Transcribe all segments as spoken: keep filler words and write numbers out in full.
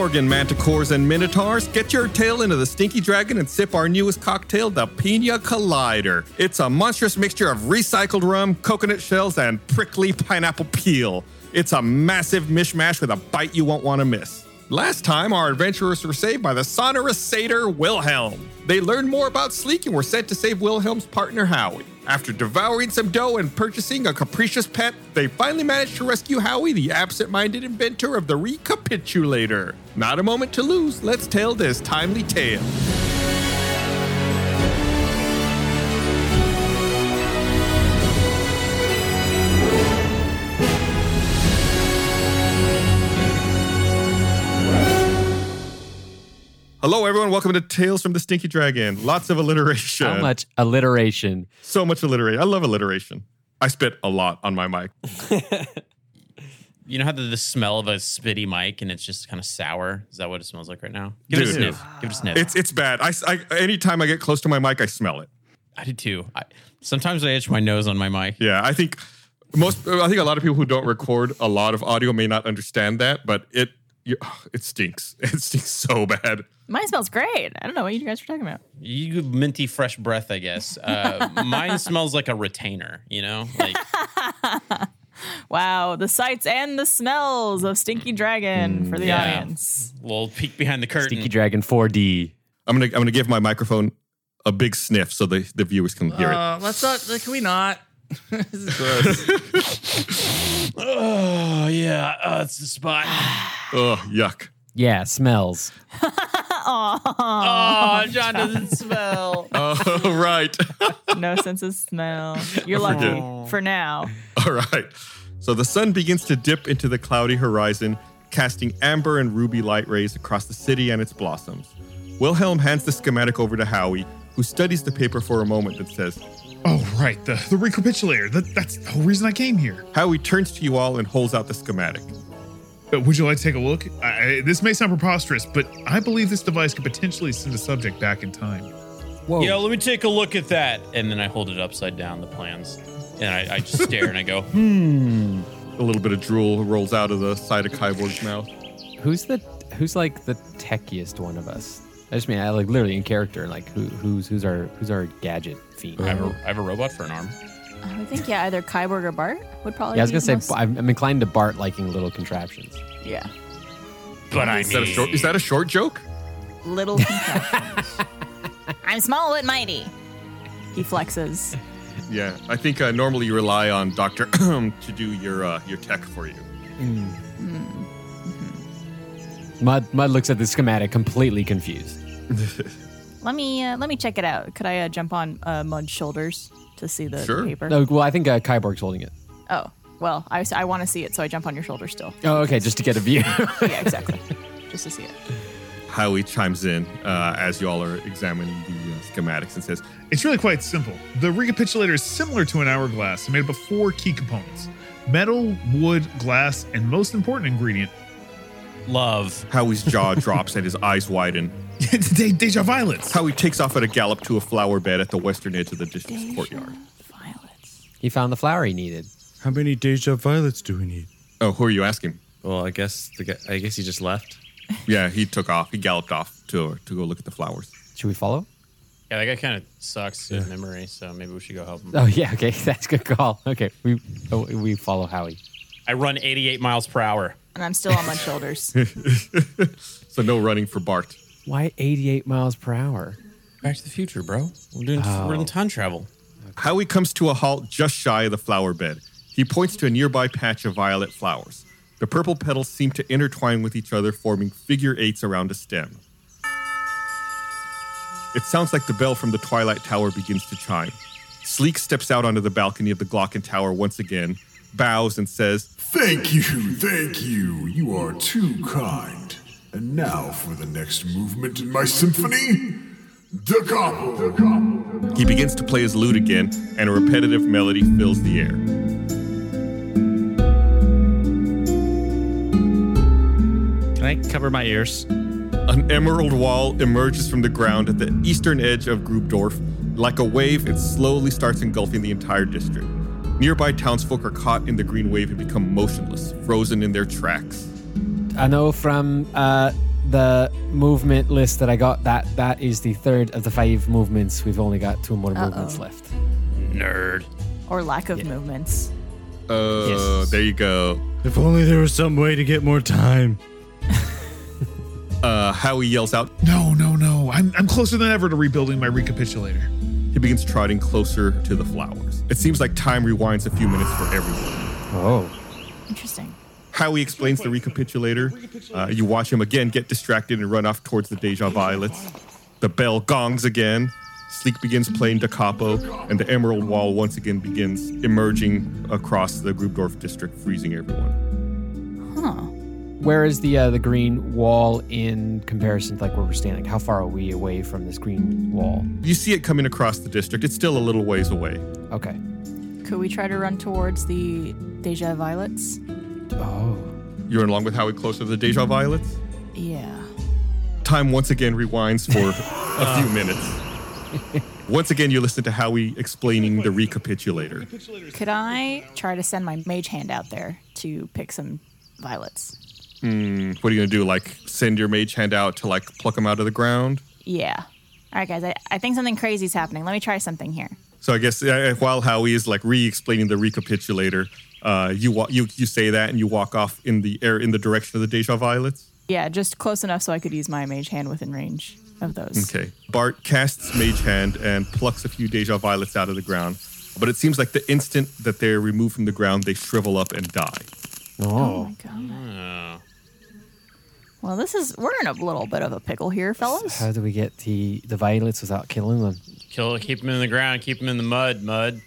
Gorgon, Manticores, and Minotaurs, get your tail into the Stinky Dragon and sip our newest cocktail, the Pina Collider. It's a monstrous mixture of recycled rum, coconut shells, and prickly pineapple peel. It's a massive mishmash with a bite you won't want to miss. Last time, our adventurers were saved by the sonorous satyr Wilhelm. They learned more about Sleek and were sent to save Wilhelm's partner Howie. After devouring some dough and purchasing a capricious pet, they finally managed to rescue Howie, the absent-minded inventor of the Recapitulator. Not a moment to lose. Let's tell this timely tale. Hello, everyone. Welcome to Tales from the Stinky Dragon. Lots of alliteration. How much alliteration? So much alliteration. I love alliteration. I spit a lot on my mic. You know how the, the smell of a spitty mic and it's just kind of sour? Is that what it smells like right now? Give Dude, it a sniff. Give it a sniff. It's it's bad. I, I, anytime I get close to my mic, I smell it. I do too. I, sometimes I itch my nose on my mic. Yeah, I think most. I think a lot of people who don't record a lot of audio may not understand that, but it you, it stinks. It stinks so bad. Mine smells great. I don't know what you guys are talking about. You minty fresh breath, I guess. Uh, mine smells like a retainer, you know? Like wow, the sights and the smells of Stinky Dragon Mm, for the yeah. audience. Little peek behind the curtain. Stinky Dragon four D. I'm gonna I'm gonna give my microphone a big sniff so the, the viewers can hear Uh, let's not. Like, can we not? This is gross. Oh, yeah. Oh, it's the spot. it. Oh, yuck. Yeah, smells. Oh, John doesn't smell. Oh, right. No sense of smell. You're lucky for now. All right. So the sun begins to dip into the cloudy horizon, casting amber and ruby light rays across the city and its blossoms. Wilhelm hands the schematic over to Howie, who studies the paper for a moment and says, Oh, right. The, the recapitulator. That, that's the whole reason I came here. Howie turns to you all and holds out the schematic. Uh, would you like to take a look? I, I- this may sound preposterous, but I believe this device could potentially send a subject back in time. Whoa. Yeah, let me take a look at that. And then I hold it upside down, the plans. And I, I just stare and I go, Hmm. A little bit of drool rolls out of the side of Kyborg's mouth. Who's the who's like the techiest one of us? I just mean I like literally in character. Like who who's who's our who's our gadget fiend? I have, a, I have a robot for an arm. I would think, yeah, either Kyborg or Bart would probably Yeah, I was be gonna the say most- I'm, I'm inclined to Bart liking little contraptions. Yeah. But I Is that, a mean, short, is that a short joke? Little contraptions. I'm small but mighty. He flexes. Yeah, I think uh, normally you rely on Doctor to do your uh, your tech for you. Mud Mud looks at the schematic completely confused. Let me uh, let me check it out. Could I uh, jump on uh, Mud's shoulders to see the Sure. paper? No, well I think uh, Kyborg's holding it. Oh, well, I, I want to see it, so I jump on your shoulder still. Oh, okay, just to get a view. Yeah, exactly. Just to see it. Howie chimes in uh, as you all are examining the uh, schematics and says, It's really quite simple. The recapitulator is similar to an hourglass and made up of four key components: metal, wood, glass, and most important ingredient, love. Howie's jaw drops and his eyes widen. De- Deja Violets. Howie takes off at a gallop to a flower bed at the western edge of the district's courtyard. Violets. He found the flower he needed. How many Deja Violets do we need? Oh, who are you asking? Well, I guess the guy, I guess he just left. Yeah, he took off. He galloped off to to go look at the flowers. Should we follow? Yeah, that guy kind of sucks his memory, so maybe we should go help him. Oh yeah, okay, that's a good call. Okay, we oh, we follow Howie. I run eighty-eight miles per hour. And I'm still on Mud's shoulders. So no running for Bart. Why eighty-eight miles per hour? Back to the future, bro. We're doing Oh. we're in time travel. Howie comes to a halt just shy of the flower bed. He points to a nearby patch of violet flowers. The purple petals seem to intertwine with each other, forming figure eights around a stem. It sounds like the bell from the Twilight Tower begins to chime. Sleek steps out onto the balcony of the Glocken Tower once again, bows and says, Thank you, thank you. You are too kind. And now for the next movement in my symphony, Da Capo. Da Capo. He begins to play his lute again, and a repetitive melody fills the air. Can I cover my ears? An emerald wall emerges from the ground at the eastern edge of Grubdorf. Like a wave, it slowly starts engulfing the entire district. Nearby townsfolk are caught in the green wave and become motionless, frozen in their tracks. I know from uh, the movement list that I got, that that is the third of the five movements. We've only got two more Uh-oh. movements left. Nerd. Or lack of Yeah. movements. Uh, Yes. there you go. If only there was some way to get more time. Uh, Howie yells out. No, no, no. I'm, I'm closer than ever to rebuilding my recapitulator. He begins trotting closer to the flowers. It seems like time rewinds a few minutes for everyone. Oh. Interesting. Howie explains the recapitulator. Uh, you watch him again get distracted and run off towards the Deja Violets. The bell gongs again. Sleek begins playing Da Capo, and the Emerald Wall once again begins emerging across the Grubdorf district, freezing everyone. Huh. Where is the uh, the green wall in comparison to like where we're standing? How far are we away from this green wall? You see it coming across the district. It's still a little ways away. Okay. Could we try to run towards the Deja Violets? Oh. You're along with Howie closer to the Deja Violets. Yeah. Time once again rewinds for a few minutes. Once again, you listen to Howie explaining the recapitulator. Could I try to send my mage hand out there to pick some violets? Mm, what are you gonna do? Like send your mage hand out to like pluck them out of the ground? Yeah. All right, guys. I, I think something crazy is happening. Let me try something here. So I guess uh, while Howie is like re-explaining the recapitulator, uh, you wa- you you say that and you walk off in the air in the direction of the Deja Violets. Yeah, just close enough so I could use my mage hand within range of those. Okay. Bart casts Mage Hand and plucks a few Deja Violets out of the ground, but it seems like the instant that they're removed from the ground, they shrivel up and die. Oh Oh. my god. Oh. Well, this is we're in a little bit of a pickle here, fellas. How do we get the the violets without killing them? Kill, keep them in the ground, keep them in the mud, mud.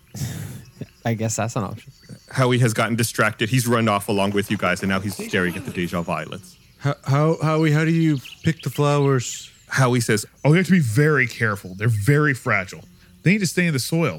I guess that's an option. Howie has gotten distracted. He's run off along with you guys, and now he's staring at the Deja Violets. How, how, Howie, how do you pick the flowers? Howie says, Oh, you have to be very careful. They're very fragile. They need to stay in the soil.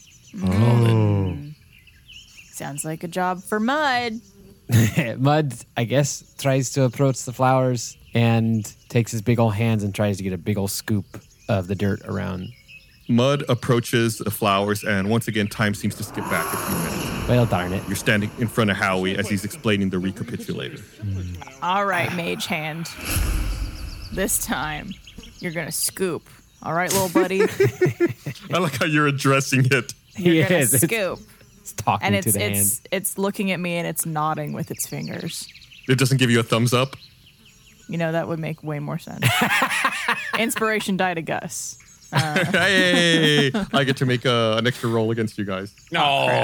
Oh. Sounds like a job for Mud. Mud, I guess, tries to approach the flowers and takes his big old hands and tries to get a big old scoop of the dirt around. Mud approaches the flowers, and once again, time seems to skip back a few minutes. Well, darn it. You're standing in front of Howie as he's explaining the recapitulator. All right, mage hand. This time, you're gonna scoop. All right, little buddy. I like how you're addressing it. You're gonna Yes, it's- scoop. It's talking And to it's the hand. it's it's looking at me and it's nodding with its fingers. It doesn't give you a thumbs up. You know, that would make way more sense. Inspiration die to Gus. Hey, I get to make a, an extra roll against you guys. No.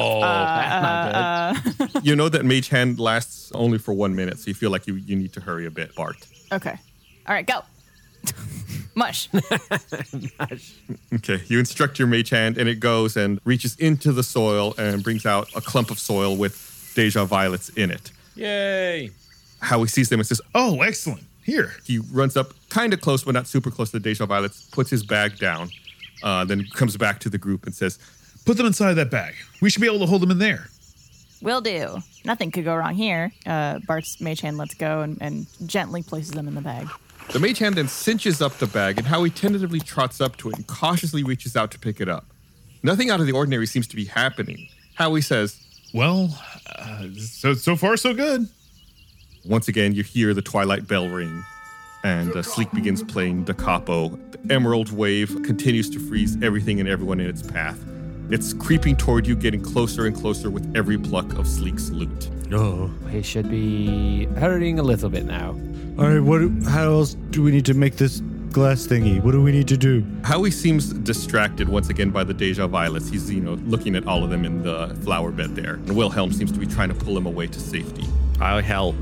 Uh, You know that Mage Hand lasts only for one minute, so you feel like you, you need to hurry a bit, Bart. Okay. All right, go. Mush. Okay, you instruct your Mage Hand, and it goes and reaches into the soil and brings out a clump of soil with Deja Violets in it. Yay. Howie sees them and says, Oh, excellent. Here. he runs up kind of close, but not super close to the Deja Violets, puts his bag down, uh, then comes back to the group and says, Put them inside that bag. We should be able to hold them in there. Will do. Nothing could go wrong here. Uh, Bart's mage hand lets go and, and gently places them in the bag. the Mage Hand then cinches up the bag, and Howie tentatively trots up to it and cautiously reaches out to pick it up. Nothing out of the ordinary seems to be happening. Howie says, Well, uh, so so far so good. once again, you hear the twilight bell ring, and uh, Sleek begins playing Da Capo. The Emerald Wave continues to freeze everything and everyone in its path. It's creeping toward you, getting closer and closer with every pluck of Sleek's loot. Oh. He should be hurting a little bit now. All right, what? do- How else do we need to make this glass thingy? What do we need to do? Howie seems distracted once again by the Deja Violets. He's, you know, looking at all of them in the flower bed there. And Wilhelm seems to be trying to pull him away to safety. I'll help.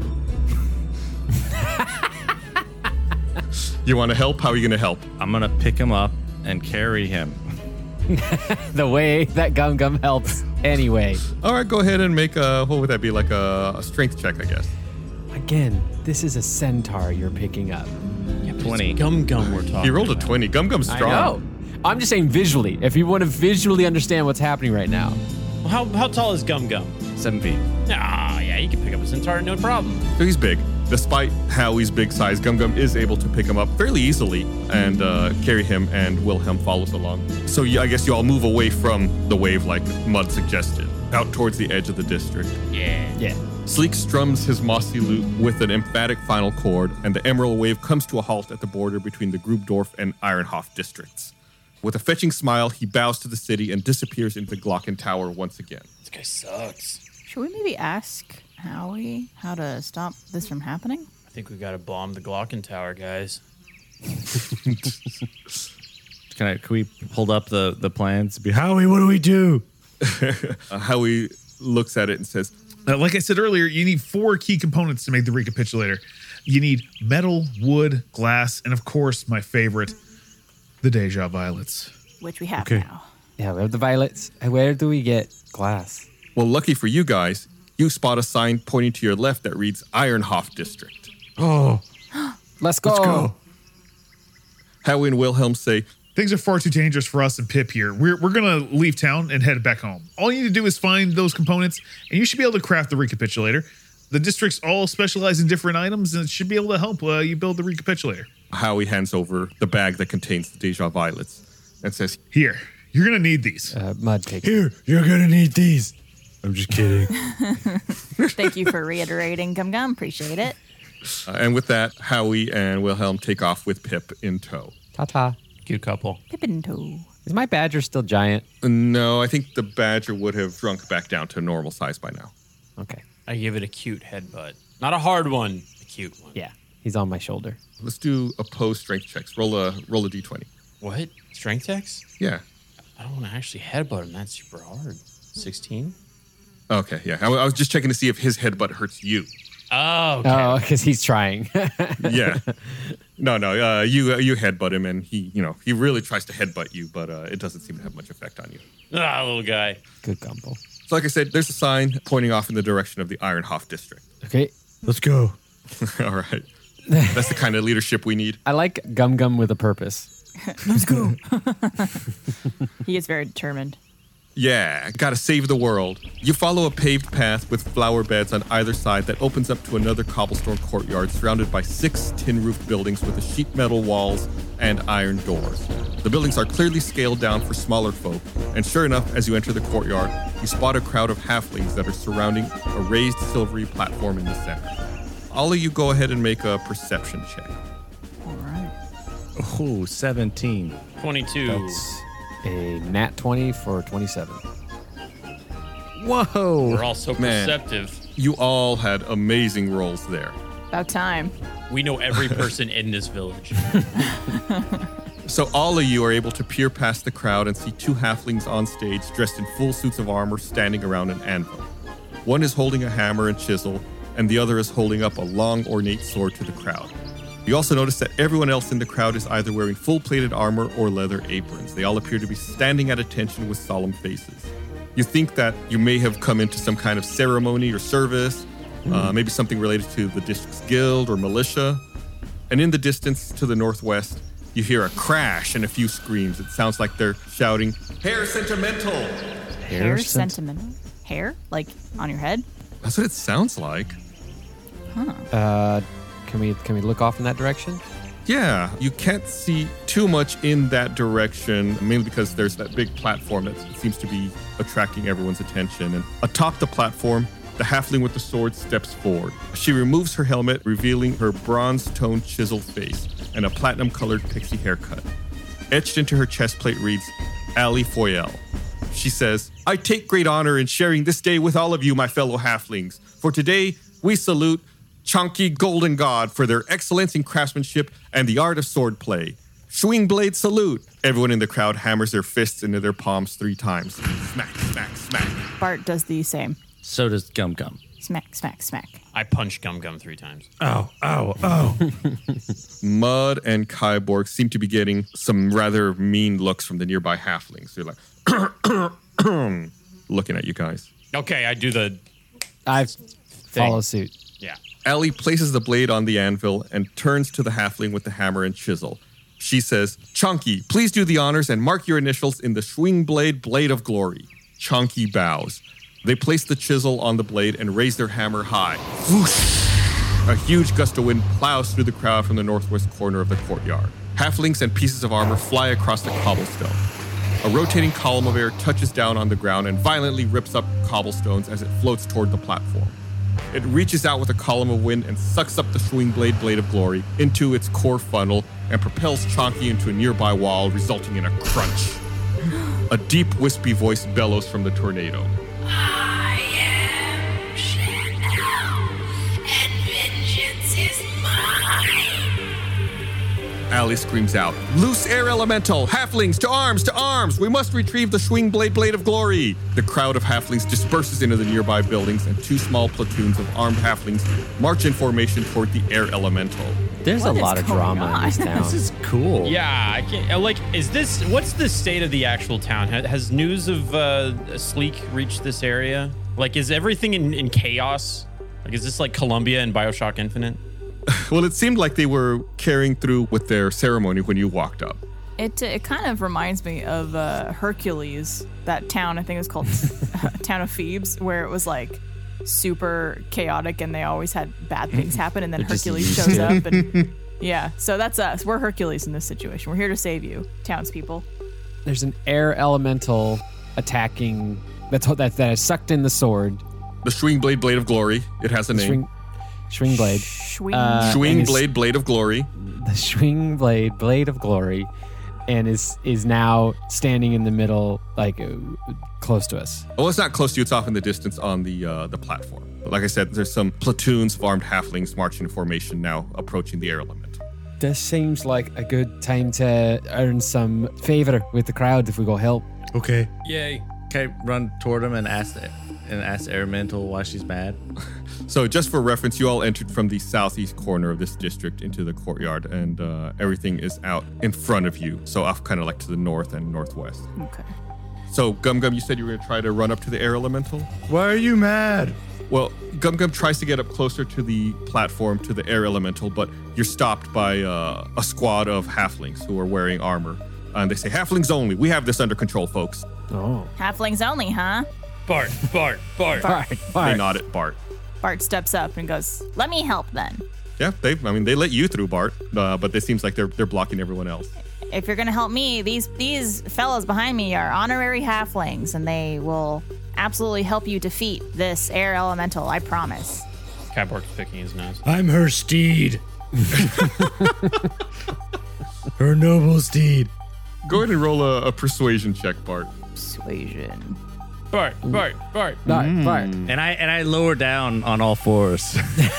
You want to help? How are you going to help? I'm gonna pick him up and carry him. The way that Gum Gum helps anyway. All right, go ahead and make a, what would that be, like a, a strength check, I guess. Again, this is a centaur you're picking up. twenty. Gum gum we're talking He rolled a about. twenty. Gum Gum's strong. I know. I'm just saying visually. If you want to visually understand what's happening right now. Well, how, how tall is Gum Gum? Seven feet. Ah, yeah, you can pick up a centaur, no problem. So he's big. Despite Howie's big size, Gum Gum is able to pick him up fairly easily and uh, carry him, and Wilhelm follows along. So you, I guess you all move away from the wave like Mud suggested, out towards the edge of the district. Yeah. Yeah. Sleek strums his mossy lute with an emphatic final chord, and the Emerald Wave comes to a halt at the border between the Grubdorf and Ironhof districts. With a fetching smile, he bows to the city and disappears into the Glocken Tower once again. This guy sucks. Should we maybe ask Howie how to stop this from happening? I think we gotta bomb the Glocken Tower, guys. Can I? Can we hold up the the plans? Be Howie, what do we do? Uh, Howie looks at it and says, Now, like I said earlier, you need four key components to make the recapitulator. You need metal, wood, glass, and of course, my favorite, the Deja Violets. Which we have Okay. now. Yeah, we have the violets. Where do we get glass? well, lucky for you guys, you spot a sign pointing to your left that reads Ironhof District. Oh, Let's go. let's go. Howie and Wilhelm say, Things are far too dangerous for us and Pip here. We're, we're going to leave town and head back home. All you need to do is find those components, and you should be able to craft the recapitulator. The districts all specialize in different items, and it should be able to help uh, you build the recapitulator. Howie hands over the bag that contains the Deja Violets and says, Here, you're going to need these. Uh, Mud takes it. Here, you're gonna need these. I'm just kidding. Thank you for reiterating, Gum Gum. Appreciate it. uh, and with that, Howie and Wilhelm take off with Pip in tow. Ta-ta. Cute couple. Pippin toe. Is my badger still giant? No, I think the badger would have shrunk back down to normal size by now. Okay. I give it a cute headbutt. Not a hard one, a cute one. Yeah, he's on my shoulder. Let's do opposed strength checks. Roll a roll a d twenty. What? Strength checks? Yeah. I don't want to actually headbutt him. That's super hard. sixteen? Okay, yeah. I, I was just checking to see if his headbutt hurts you. Oh, okay. Oh, because he's trying. Yeah. No, no. Uh, you uh, you headbutt him, and he, you know, he really tries to headbutt you, but uh, it doesn't seem to have much effect on you. Ah, little guy. Good gumbo. So, like I said, there's a sign pointing off in the direction of the Ironhof district. Okay. Let's go. All right. That's the kind of leadership we need. I like Gum Gum with a purpose. Let's go. He is very determined. Yeah, gotta save the world. You follow a paved path with flower beds on either side that opens up to another cobblestone courtyard surrounded by six tin-roofed buildings with sheet metal walls and iron doors. The buildings are clearly scaled down for smaller folk, and sure enough, as you enter the courtyard, you spot a crowd of halflings that are surrounding a raised silvery platform in the center. All of you go ahead and make a perception check. All right. Oh, seventeen. twenty-two. That's a nat twenty for twenty-seven. Whoa. We're all so Man. perceptive. You all had amazing rolls there. About time. We know every person in this village. So all of you are able to peer past the crowd and see two halflings on stage dressed in full suits of armor standing around an anvil. One is holding a hammer and chisel, and the other is holding up a long ornate sword to the crowd. You also notice that everyone else in the crowd is either wearing full-plated armor or leather aprons. They all appear to be standing at attention with solemn faces. You think that you may have come into some kind of ceremony or service, uh, maybe something related to the district's guild or militia. And in the distance to the northwest, you hear a crash and a few screams. It sounds like they're shouting, "Hair sentimental!" Hair, sent- sentimental. Hair? Like on your head? That's what it sounds like. Uh, can we can we look off in that direction? Yeah, you can't see too much in that direction, mainly because there's that big platform that seems to be attracting everyone's attention. And atop the platform, the halfling with the sword steps forward. She removes her helmet, revealing her bronze-toned chiseled face and a platinum-colored pixie haircut. Etched into her chest plate reads, Ali Foyel. She says, "I take great honor in sharing this day with all of you, my fellow halflings. For today, we salute Chunky Golden God for their excellence in craftsmanship and the art of swordplay. Swing blade salute." Everyone in the crowd hammers their fists into their palms three times. Smack, smack, smack. Bart does the same. So does Gum Gum. Smack, smack, smack. I punched Gum Gum three times. Oh, oh, oh. Mud and Kyborg seem to be getting some rather mean looks from the nearby halflings. They're like, looking at you guys. Okay, I do the I thing. follow suit. Yeah. Ellie places the blade on the anvil and turns to the halfling with the hammer and chisel. She says, "Chunky, please do the honors and mark your initials in the swing blade blade of glory." Chunky bows. They place the chisel on the blade and raise their hammer high. Whoosh! A huge gust of wind plows through the crowd from the northwest corner of the courtyard. Halflings and pieces of armor fly across the cobblestone. A rotating column of air touches down on the ground and violently rips up cobblestones as it floats toward the platform. It reaches out with a column of wind and sucks up the swing blade blade of glory into its core funnel and propels Chonky into a nearby wall, resulting in a crunch. A deep, wispy voice bellows from the tornado. I am Chanel, and vengeance is mine. Allie screams out, "Loose air elemental! Halflings, to arms, to arms! We must retrieve the swing blade blade of glory!" The crowd of halflings disperses into the nearby buildings, and two small platoons of armed halflings march in formation toward the air elemental. There's What a is lot of going drama on? in this town. This is cool. Yeah, I can't. uh, Like, is this? What's the state of the actual town? Ha- Has news of uh, Sleek reached this area? Like, is everything in, in chaos? Like, is this like Columbia and Bioshock Infinite? Well, it seemed like they were carrying through with their ceremony when you walked up. It it kind of reminds me of uh, Hercules, that town. I think it was called Town of Thebes, where it was like super chaotic and they always had bad things happen, and then They're just Hercules used shows to up and yeah. So that's us. We're Hercules in this situation. We're here to save you, townspeople. There's an air elemental attacking that's that that has sucked in the sword. The swing blade blade of glory. It has a name. Swing, swing blade. Swing. Uh, Swing and is- blade blade of glory. The swing blade, blade of glory, and is is now standing in the middle, like uh, close to us. Well, it's not close to you. It's off in the distance on the uh, the platform. But like I said, there's some platoons of armed halflings marching in formation now, approaching the air elemental. This seems like a good time to earn some favor with the crowd if we go help. Okay. Yay! Okay, run toward him and ask the, and ask Elemental why she's mad. So just for reference, you all entered from the southeast corner of this district into the courtyard, and uh, everything is out in front of you. So off kind of like to the north and northwest. Okay. So Gum Gum, you said you were going to try to run up to the air elemental? Why are you mad? Well, Gum Gum tries to get up closer to the platform, to the air elemental, but you're stopped by uh, a squad of halflings who are wearing armor. And they say, "Halflings only. We have this under control, folks." Oh, Halflings only, huh? Bart, Bart, Bart. Bart, They Bart. nod at Bart. Bart steps up and goes, "Let me help then. Yeah, they. I mean, they let you through, Bart, uh, but it seems like they're they're blocking everyone else. If you're gonna help me, these these fellows behind me are honorary halflings, and they will absolutely help you defeat this air elemental. I promise." Catbork's picking his nose. I'm her steed. Her noble steed. Go ahead and roll a, a persuasion check, Bart. Persuasion. Bart, Bart, Bart. Bart, Bart. And I and I lower down on all fours.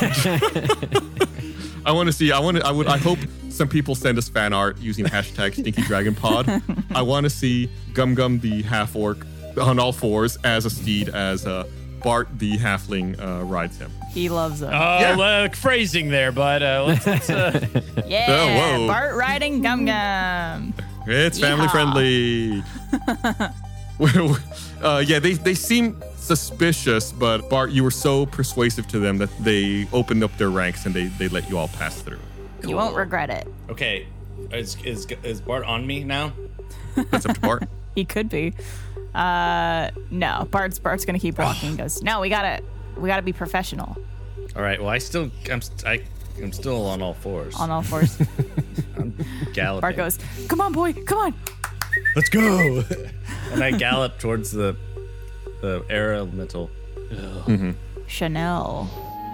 I want to see. I want to. I would. I hope some people send us fan art using hashtag Stinky Dragon Pod. I want to see Gum Gum the half orc on all fours as a steed, as uh, Bart the halfling uh, rides him. He loves them. Oh, Yeah. uh, phrasing there, but uh, let's, let's uh, yeah, oh, whoa. Bart riding Gum Gum. It's family Yeehaw. friendly. uh, yeah, they they seem suspicious, but Bart, you were so persuasive to them that they opened up their ranks and they they let you all pass through. You won't regret it. Okay, is, is is Bart on me now? That's up to Bart. He could be. Uh, no, Bart's Bart's gonna keep walking. He goes, "No, we gotta we gotta be professional All right. Well, I still I'm st- I, I'm still on all fours. on all fours." I'm galloping. Bart goes, "Come on, boy, come on." Let's go. And I gallop towards the the air elemental. Chanel.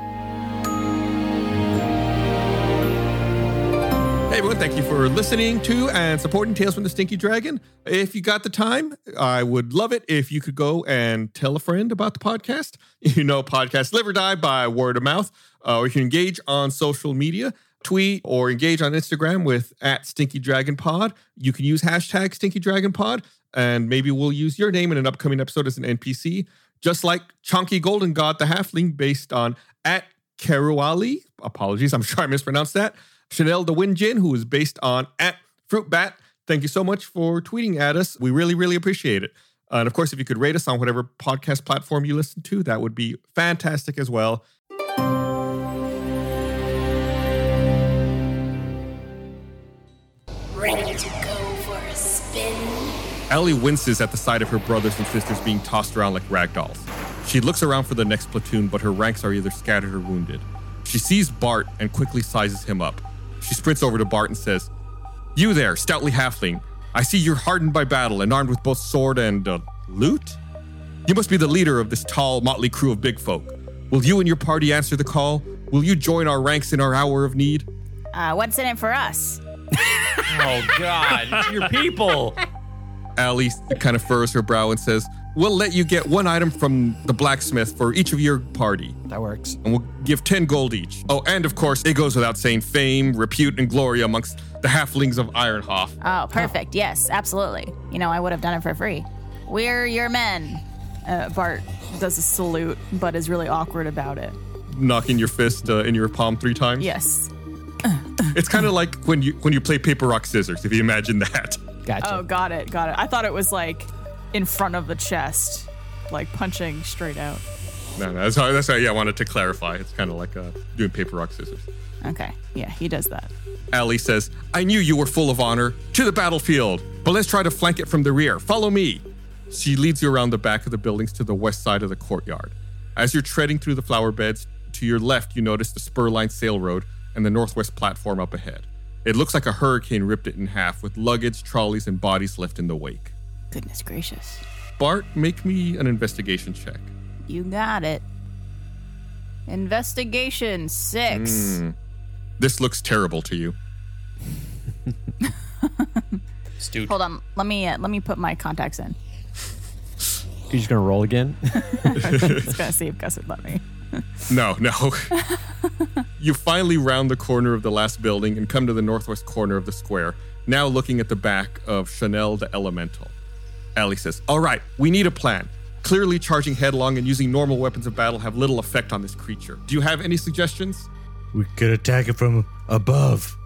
Hey everyone, thank you for listening to and supporting Tales from the Stinky Dragon. If you got the time, I would love it if you could go and tell a friend about the podcast. You know, podcasts live or die by word of mouth. Uh, or you can engage on social media, tweet or engage on Instagram with at Stinky Dragon Pod. You can use hashtag Stinky Dragon Pod, and maybe we'll use your name in an upcoming episode as an N P C, just like Chonky Golden God, the halfling, based on at Karuali. Apologies, I'm sure I mispronounced that. Chanel the Wind Jin, who is based on at Fruit Bat. Thank you so much for tweeting at us. We really, really appreciate it. Uh, and of course, if you could rate us on whatever podcast platform you listen to, that would be fantastic as well. Ready to go for a spin? Ellie winces at the sight of her brothers and sisters being tossed around like ragdolls. She looks around for the next platoon, but her ranks are either scattered or wounded. She sees Bart and quickly sizes him up. She sprints over to Bart and says, "You there, stoutly halfling. I see you're hardened by battle and armed with both sword and uh, loot? You must be the leader of this tall, motley crew of big folk. Will you and your party answer the call? Will you join our ranks in our hour of need? Uh, what's in it for us? Oh, God. Your people. Allie kind of furrows her brow and says, we'll let you get one item from the blacksmith for each of your party. That works. And we'll give ten gold each. Oh, and of course, it goes without saying, fame, repute, and glory amongst the halflings of Ironhof. Oh, perfect. Yes, absolutely. You know, I would have done it for free. We're your men. Uh, Bart does a salute, but is really awkward about it. Knocking your fist uh, in your palm three times? Yes. It's kind of like when you when you play paper, rock, scissors, if you imagine that. Gotcha. Oh, got it, got it. I thought it was like in front of the chest, like punching straight out. No, no, that's how, that's how, yeah, I wanted to clarify. It's kind of like uh, doing paper, rock, scissors. Okay, yeah, he does that. Allie says, I knew you were full of honor. To the battlefield. But let's try to flank it from the rear. Follow me. She leads you around the back of the buildings to the west side of the courtyard. As you're treading through the flower beds, to your left, you notice the spur-lined sail road and the northwest platform up ahead. It looks like a hurricane ripped it in half, with luggage, trolleys, and bodies left in the wake. Goodness gracious. Bart, make me an investigation check. You got it. Investigation six. Mm. This looks terrible to you. Stupid. Hold on, let me uh, let me put my contacts in. You're just gonna roll again? Just gonna see if Gus would let me. No, no. You finally round the corner of the last building and come to the northwest corner of the square, now looking at the back of Chanel the Elemental. Allie says, all right, we need a plan. Clearly charging headlong and using normal weapons of battle have little effect on this creature. Do you have any suggestions? We could attack it from above.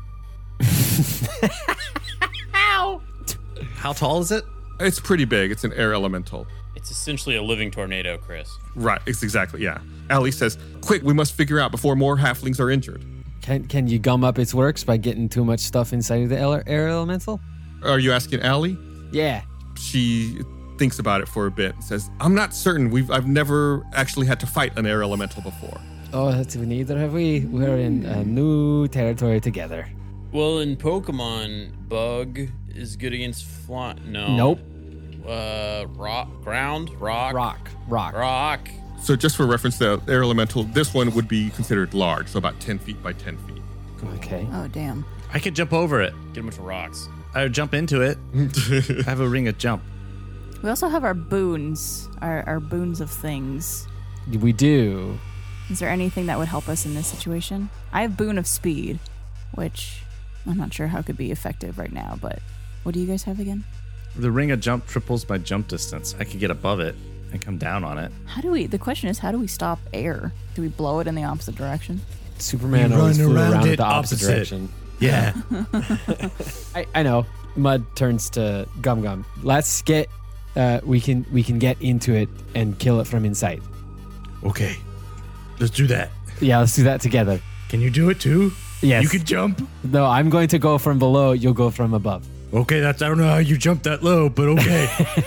Ow! How tall is it? It's pretty big. It's an air elemental. It's essentially a living tornado, Chris. Right, it's exactly, yeah. Allie says, quick, we must figure out before more halflings are injured. Can can you gum up its works by getting too much stuff inside of the ele- air elemental? Are you asking Allie? Yeah. She thinks about it for a bit and says, I'm not certain. We've I've never actually had to fight an air elemental before. Oh, that's neither have we. We're in a new territory together. Well, in Pokemon, Bug is good against fly. No. Nope. Uh, rock, ground, rock, Rock. Rock. rock. So just for reference, the air elemental, this one would be considered large, so about ten feet by ten feet. Okay. Oh damn. I could jump over it. Get a bunch of rocks. I would jump into it. I have a ring of jump. We also have our boons, our our boons of things. We do. Is there anything that would help us in this situation? I have boon of speed, which I'm not sure how could be effective right now, but what do you guys have again? The ring of jump triples my jump distance. I could get above it and come down on it. How do we, the question is, how do we stop air? Do we blow it in the opposite direction? Superman You always run flew around around it the opposite, opposite. direction. Yeah. I, I know. Mud turns to Gum Gum. Let's get. Uh, we can we can get into it and kill it from inside. Okay. Let's do that. Yeah, let's do that together. Can you do it too? Yes. You can jump? No, I'm going to go from below. You'll go from above. Okay, that's I don't know how you jumped that low, but okay.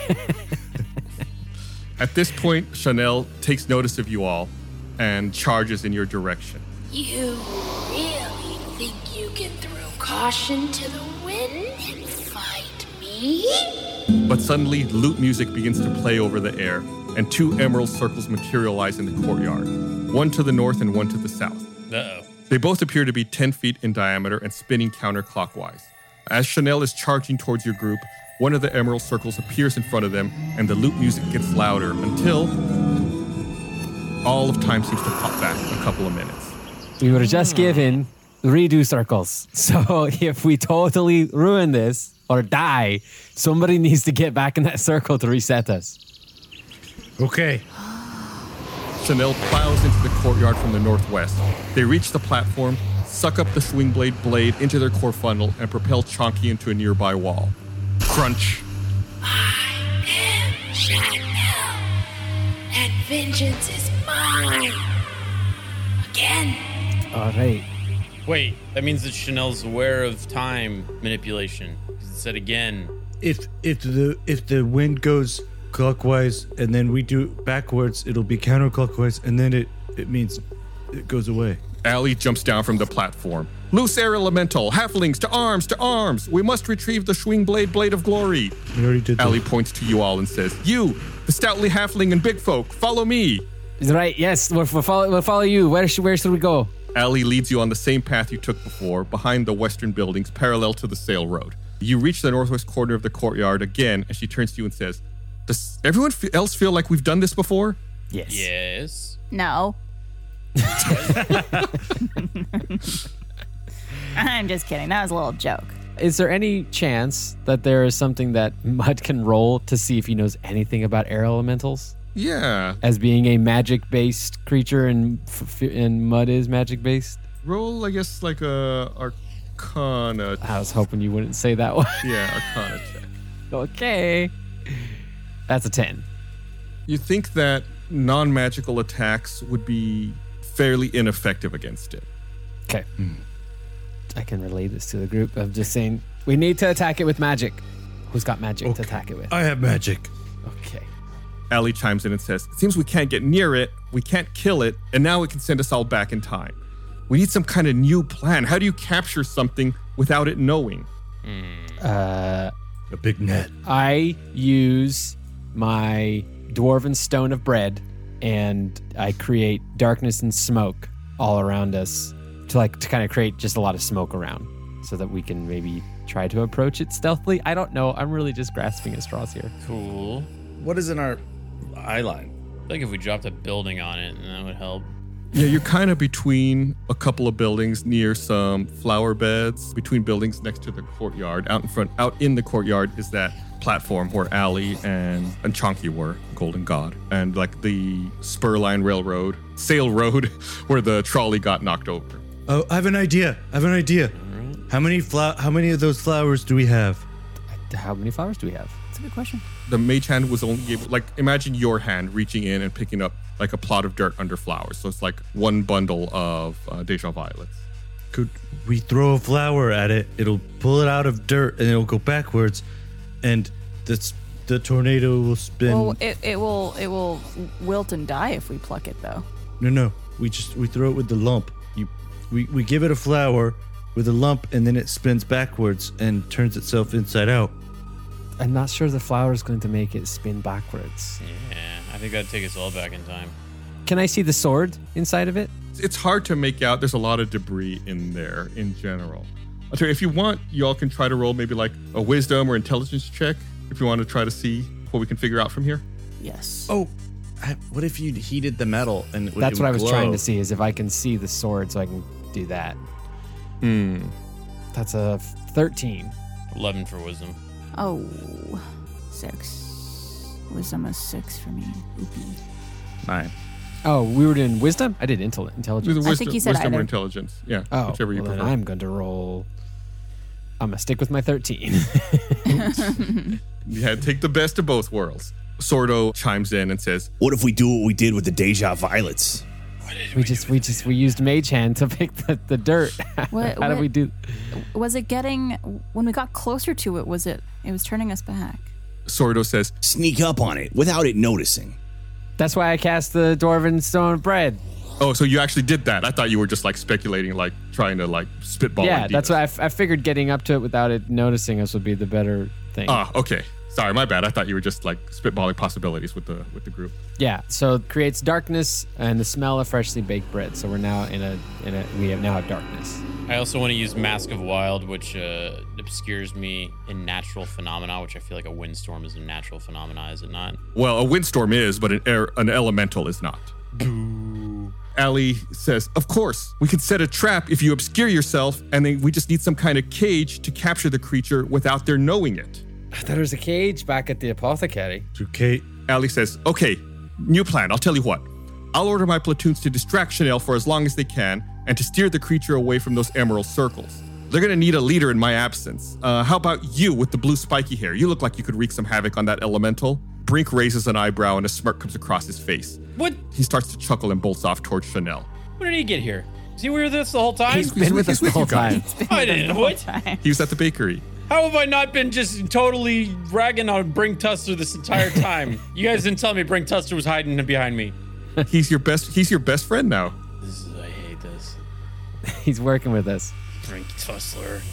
At this point, Chanel takes notice of you all and charges in your direction. You really think you can throw caution to the wind and fight me? But suddenly, lute music begins to play over the air, and two emerald circles materialize in the courtyard, one to the north and one to the south. Uh-oh. They both appear to be ten feet in diameter and spinning counterclockwise. As Chanel is charging towards your group, one of the emerald circles appears in front of them, and the lute music gets louder until all of time seems to pop back a couple of minutes. We were just given redo circles. So if we totally ruin this or die, somebody needs to get back in that circle to reset us. Okay. Chanel plows into the courtyard from the northwest. They reach the platform, suck up the swing blade blade into their core funnel, and propel Chonky into a nearby wall. Crunch. I am Chanel, and vengeance is mine. Again. All right. Wait, that means that Chanel's aware of time manipulation. It said again. If if the if the wind goes clockwise and then we do backwards, it'll be counterclockwise, and then it it means it goes away. Allie jumps down from the platform. Loose air elemental, halflings to arms, to arms. We must retrieve the swing blade blade of glory. We already did that. Allie points to you all and says, you, the stoutly halfling and big folk, follow me. Right, yes. We'll, we'll, follow, we'll follow you. Where should, where should we go? Allie leads you on the same path you took before, behind the western buildings, parallel to the sail road. You reach the northwest corner of the courtyard again, and she turns to you and says, does everyone f- else feel like we've done this before? Yes. Yes. No. I'm just kidding. That was a little joke. Is there any chance that there is something that Mud can roll to see if he knows anything about air elementals? Yeah. As being a magic-based creature, and f- and Mud is magic-based? Roll, I guess, like a Arcana. I was hoping you wouldn't say that one. Yeah, Arcana check. Okay. That's a ten. You think that non-magical attacks would be fairly ineffective against it. Okay. I can relay this to the group. I'm just saying, we need to attack it with magic. Who's got magic Okay. to attack it with? I have magic. Okay. Allie chimes in and says, it seems we can't get near it, we can't kill it, and now it can send us all back in time. We need some kind of new plan. How do you capture something without it knowing? Uh, A big net. I use my dwarven stone of bread, and I create darkness and smoke all around us to like to kind of create just a lot of smoke around, so that we can maybe try to approach it stealthily. I don't know. I'm really just grasping at straws here. Cool. What is in our eye line? I feel like if we dropped a building on it, that would help. Yeah, you're kind of between a couple of buildings near some flower beds, between buildings next to the courtyard. Out in front, out in the courtyard is that platform where Allie and, and Chonky were, Golden God, and like the spur line railroad, sail road, where the trolley got knocked over. Oh, I have an idea. I have an idea. How many flower? How many of those flowers do we have? How many flowers do we have? That's a good question. The mage hand was only able, like, imagine your hand reaching in and picking up like a plot of dirt under flowers. So it's like one bundle of uh, Deja violets. Could we throw a flower at it? It'll pull it out of dirt and it'll go backwards, and the the tornado will spin. Well, it, it will it will wilt and die if we pluck it, though. No, no. We just we throw it with the lump. You, we we give it a flower with a lump, and then it spins backwards and turns itself inside out. I'm not sure the flower is going to make it spin backwards. Yeah, I think that'd take us all back in time. Can I see the sword inside of it? It's hard to make out. There's a lot of debris in there in general. I'll tell you, if you want, y'all can try to roll maybe like a wisdom or intelligence check if you want to try to see what we can figure out from here. Yes. Oh, I, what if you heated the metal and it would That's it what I would was trying glow? to see, is if I can see the sword so I can do that. Hmm. That's a thirteen. eleven for wisdom. Oh, six. Wisdom is six for me. Oopie. Nine. Oh, we were doing wisdom? I did intel- intelligence. Either I wisdom, think he said wisdom or either. intelligence. Yeah, Oh, whichever you well, then prefer. I'm going to roll. I'm going to stick with my thirteen. Yeah, take the best of both worlds. Sordo chimes in and says, What if we do what we did with the Deja violets? we just, we just, we used mage hand to pick the, the dirt. What- How did what- we do? Was it getting when we got closer to it? Was it? It was turning us back. Sordo says, Sneak up on it without it noticing. That's why I cast the dwarven stone of bread. oh, so you actually did that. I thought you were just like speculating, like trying to like spitball. yeah, ideas. that's why I, f- I figured getting up to it without it noticing us would be the better thing. Ah, okay. Sorry, my bad. I thought you were just like spitballing possibilities with the with the group. Yeah, so it creates darkness and the smell of freshly baked bread. So we're now in a in a we have now have darkness. I also want to use Mask of Wild, which uh, obscures me in natural phenomena, which I feel like a windstorm is a natural phenomena, is it not? Well, a windstorm is, but an air, an elemental is not. Allie says, of course, we can set a trap if you obscure yourself, and then we just need some kind of cage to capture the creature without their knowing it. I thought there was a cage back at the apothecary. To Kate. Allie says, okay, new plan. I'll tell you what. I'll order my platoons to distract Chanel for as long as they can and to steer the creature away from those emerald circles. They're going to need a leader in my absence. Uh, how about you with the blue spiky hair? You look like you could wreak some havoc on that elemental. Brink raises an eyebrow and a smirk comes across his face. What? He starts to chuckle and bolts off towards Chanel. When did he get here? Is he with us the whole time? He's been with us the with you whole time. guys. I didn't. What? He was at the bakery. How have I not been just totally ragging on Brink Tuster this entire time? You guys didn't tell me Brink Tuster was hiding behind me. He's your best. He's your best friend now. This is, I hate this. He's working with us. Brink Tussler.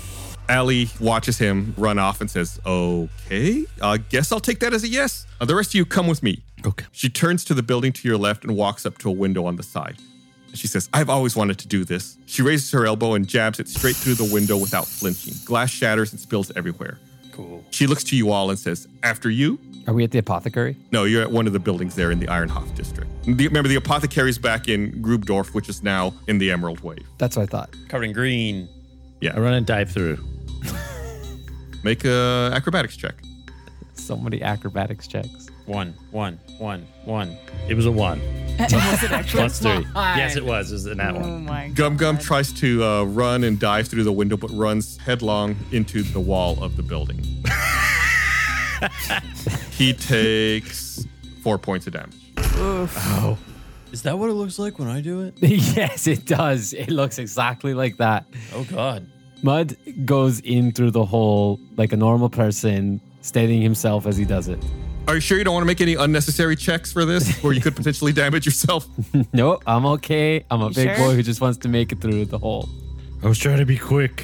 Allie watches him run off and says, okay, I guess I'll take that as a yes. Uh, the rest of you come with me. Okay. She turns to the building to your left and walks up to a window on the side. She says, I've always wanted to do this. She raises her elbow and jabs it straight through the window without flinching. Glass shatters and spills everywhere. Cool. She looks to you all and says, after you? Are we at the apothecary? No, you're at one of the buildings there in the Ironhof district. The, remember, the apothecary's back in Grubdorf, which is now in the Emerald Wave. That's what I thought. Covered in green. Yeah. I run and dive through. Make a acrobatics check. So many acrobatics checks. One, one, one, one. It was a one. Was it actually? Plus three. Yes, it was. It was in that Oh one. my god. Gum Gum tries to uh, run and dive through the window, but runs headlong into the wall of the building. He takes four points of damage. Oh. Is that what it looks like when I do it? Yes, it does. It looks exactly like that. Oh, God. Mud goes in through the hole like a normal person, steadying himself as he does it. Are you sure you don't want to make any unnecessary checks for this, where you could potentially damage yourself? No, I'm okay. I'm a You big sure? boy who just wants to make it through the hole. I was trying to be quick.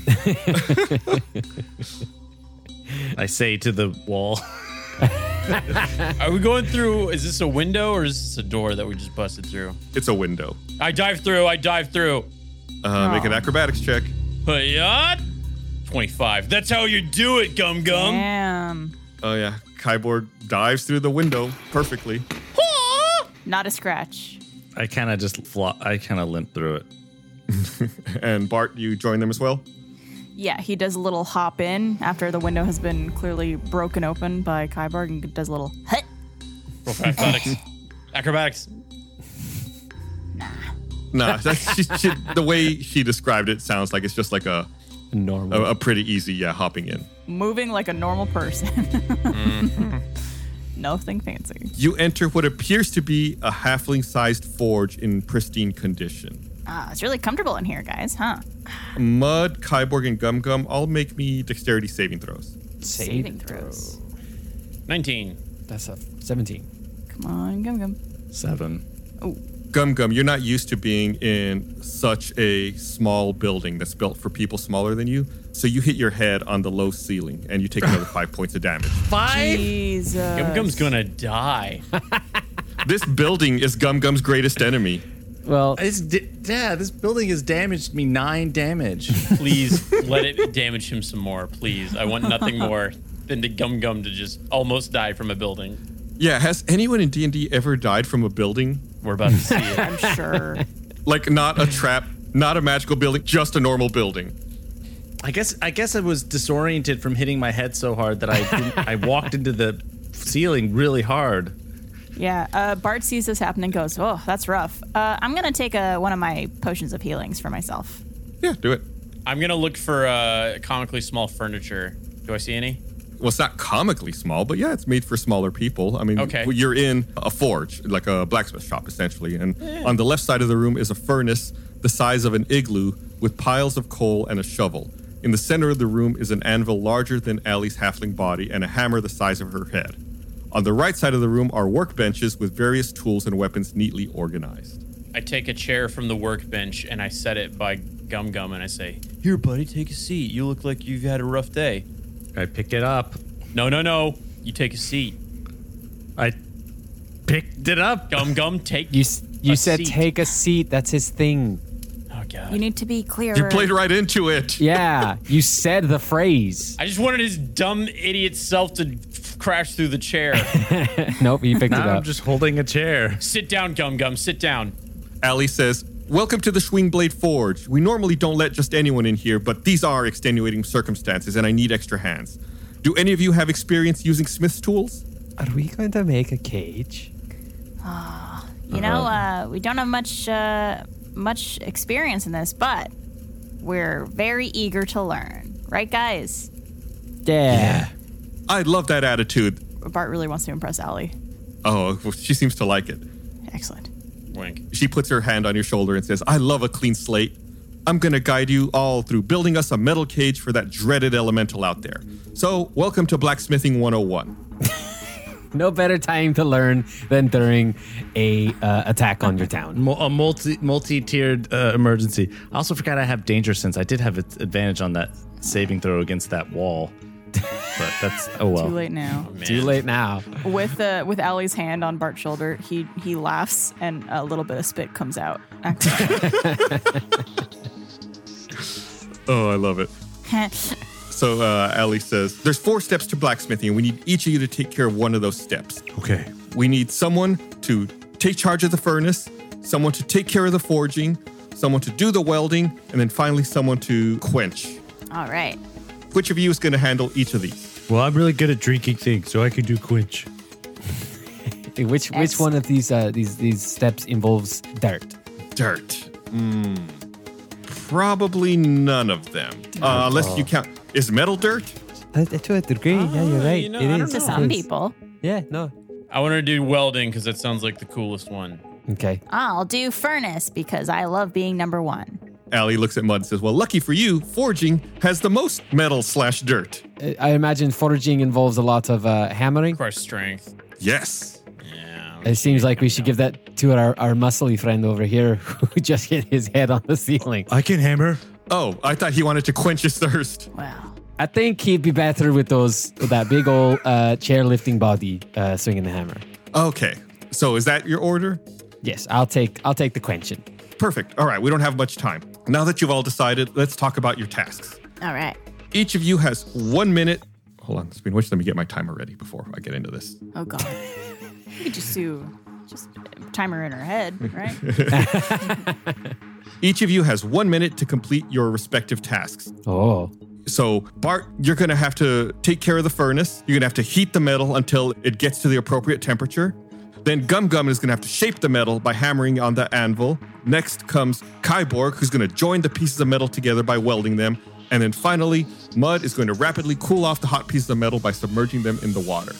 I say to the wall. Are we going through? Is this a window or is this a door that we just busted through? It's a window. I dive through. I dive through. Uh, make an acrobatics check. Hey-ya! twenty-five. That's how you do it, Gum Gum. Damn. Oh, yeah. Kyborg dives through the window perfectly. Not a scratch. I kind of just flop. I kind of limp through it. And Bart, you join them as well? Yeah, he does a little hop in after the window has been clearly broken open by Kyborg and does a little hut. Roll for acrobatics. Acrobatics. Nah, that's, she, she, the way she described it sounds like it's just like a Normal. a, a pretty easy, yeah, hopping in. Moving like a normal person. Mm-hmm. Nothing fancy. You enter what appears to be a halfling-sized forge in pristine condition. Ah, it's really comfortable in here, guys, huh? Mud, Kyborg, and Gum Gum all make me dexterity saving throws. Saving throws. nineteen. That's a seventeen. Come on, Gum Gum. Seven. Oh, Gum Gum, you're not used to being in such a small building that's built for people smaller than you. So you hit your head on the low ceiling and you take another five points of damage. Five? Jesus. Gum Gum's gonna die. This building is Gum Gum's greatest enemy. Well, It's di- yeah, this building has damaged me nine damage. Please let it damage him some more, please. I want nothing more than to Gum Gum to just almost die from a building. Yeah, has anyone in D and D ever died from a building? We're about to see it. I'm sure. Like not a trap, not a magical building, just a normal building. I guess I guess I was disoriented from hitting my head so hard that I didn't, I walked into the ceiling really hard. Yeah, uh, Bart sees this happen and goes, oh, that's rough. Uh, I'm going to take a, one of my potions of healings for myself. Yeah, do it. I'm gonna look for uh, comically small furniture. Do I see any? Well, it's not comically small, but yeah, it's made for smaller people. I mean, Okay. you're in a forge, like a blacksmith shop, essentially. And on the left side of the room is a furnace the size of an igloo with piles of coal and a shovel. In the center of the room is an anvil larger than Allie's halfling body and a hammer the size of her head. On the right side of the room are workbenches with various tools and weapons neatly organized. I take a chair from the workbench and I set it by Gum Gum and I say, "Here, buddy, take a seat. You look like you've had a rough day." I pick it up. No, no, no. You take a seat. I picked it up. Gum Gum, take. you s- you a said seat. take a seat. That's his thing. Oh God. You need to be clearer. You played right into it. Yeah, you said the phrase. I just wanted his dumb idiot self to f- crash through the chair. Nope, you picked it Now up. I'm just holding a chair. Sit down, Gum Gum. Sit down. Allie says, "Welcome to the Swingblade Forge. We normally don't let just anyone in here, but these are extenuating circumstances and I need extra hands. Do any of you have experience using smith's tools?" Are we going to make a cage? You know, uh, we don't have much uh, much experience in this, but we're very eager to learn. Right, guys? Yeah. I love that attitude. Bart really wants to impress Allie. Oh, well, she seems to like it. Excellent. Wink. She puts her hand on your shoulder and says, "I love a clean slate. I'm going to guide you all through building us a metal cage for that dreaded elemental out there. So, welcome to Blacksmithing one oh one. No better time to learn than during a uh, attack on your town. Mo- a multi multi tiered uh, emergency. I also forgot I have danger sense. I did have an advantage on that saving throw against that wall. But that's oh well. Too late now. Man. Too late now. With uh, with Allie's hand on Bart's shoulder, he he laughs and a little bit of spit comes out. Accidentally. Oh, I love it. So uh, Allie says, there's four steps to blacksmithing, and we need each of you to take care of one of those steps. Okay. We need someone to take charge of the furnace, someone to take care of the forging, someone to do the welding, and then finally someone to quench. All right. Which of you is going to handle each of these? Well, I'm really good at drinking things, so I can do quench. Hey, which which X. one of these uh, these these steps involves dirt? Dirt. Mm, probably none of them. Uh, unless you count. Is metal dirt? Uh, to a degree, yeah, you're right. you know, it I is. don't To know. some It is. people. Yeah, no. I want to do welding because that sounds like the coolest one. Okay. I'll do furnace because I love being number one. Allie looks at Mud and says, well, lucky for you, forging has the most metal slash dirt. I- I imagine foraging involves a lot of uh, hammering. Of course, strength. Yes. Yeah. It seems like we should give that to our, our muscly friend over here who just hit his head on the ceiling. I can hammer. Oh, I thought he wanted to quench his thirst. Wow. I think he'd be better with those with that big old uh, chair lifting body uh, swinging the hammer. Okay. So is that your order? Yes, I'll take I'll take the quenching. Perfect. All right. We don't have much time. Now that you've all decided, let's talk about your tasks. All right. Each of you has one minute. Hold on, Speed Witch. Let me get my timer ready before I get into this. Oh God. We could just do just timer in her head, right? Each of you has one minute to complete your respective tasks. Oh, So, Bart, you're going to have to take care of the furnace. You're going to have to heat the metal until it gets to the appropriate temperature. Then Gum Gum is going to have to shape the metal by hammering on the anvil. Next comes Kyborg, who's going to join the pieces of metal together by welding them. And then finally, Mud is going to rapidly cool off the hot pieces of metal by submerging them in the water.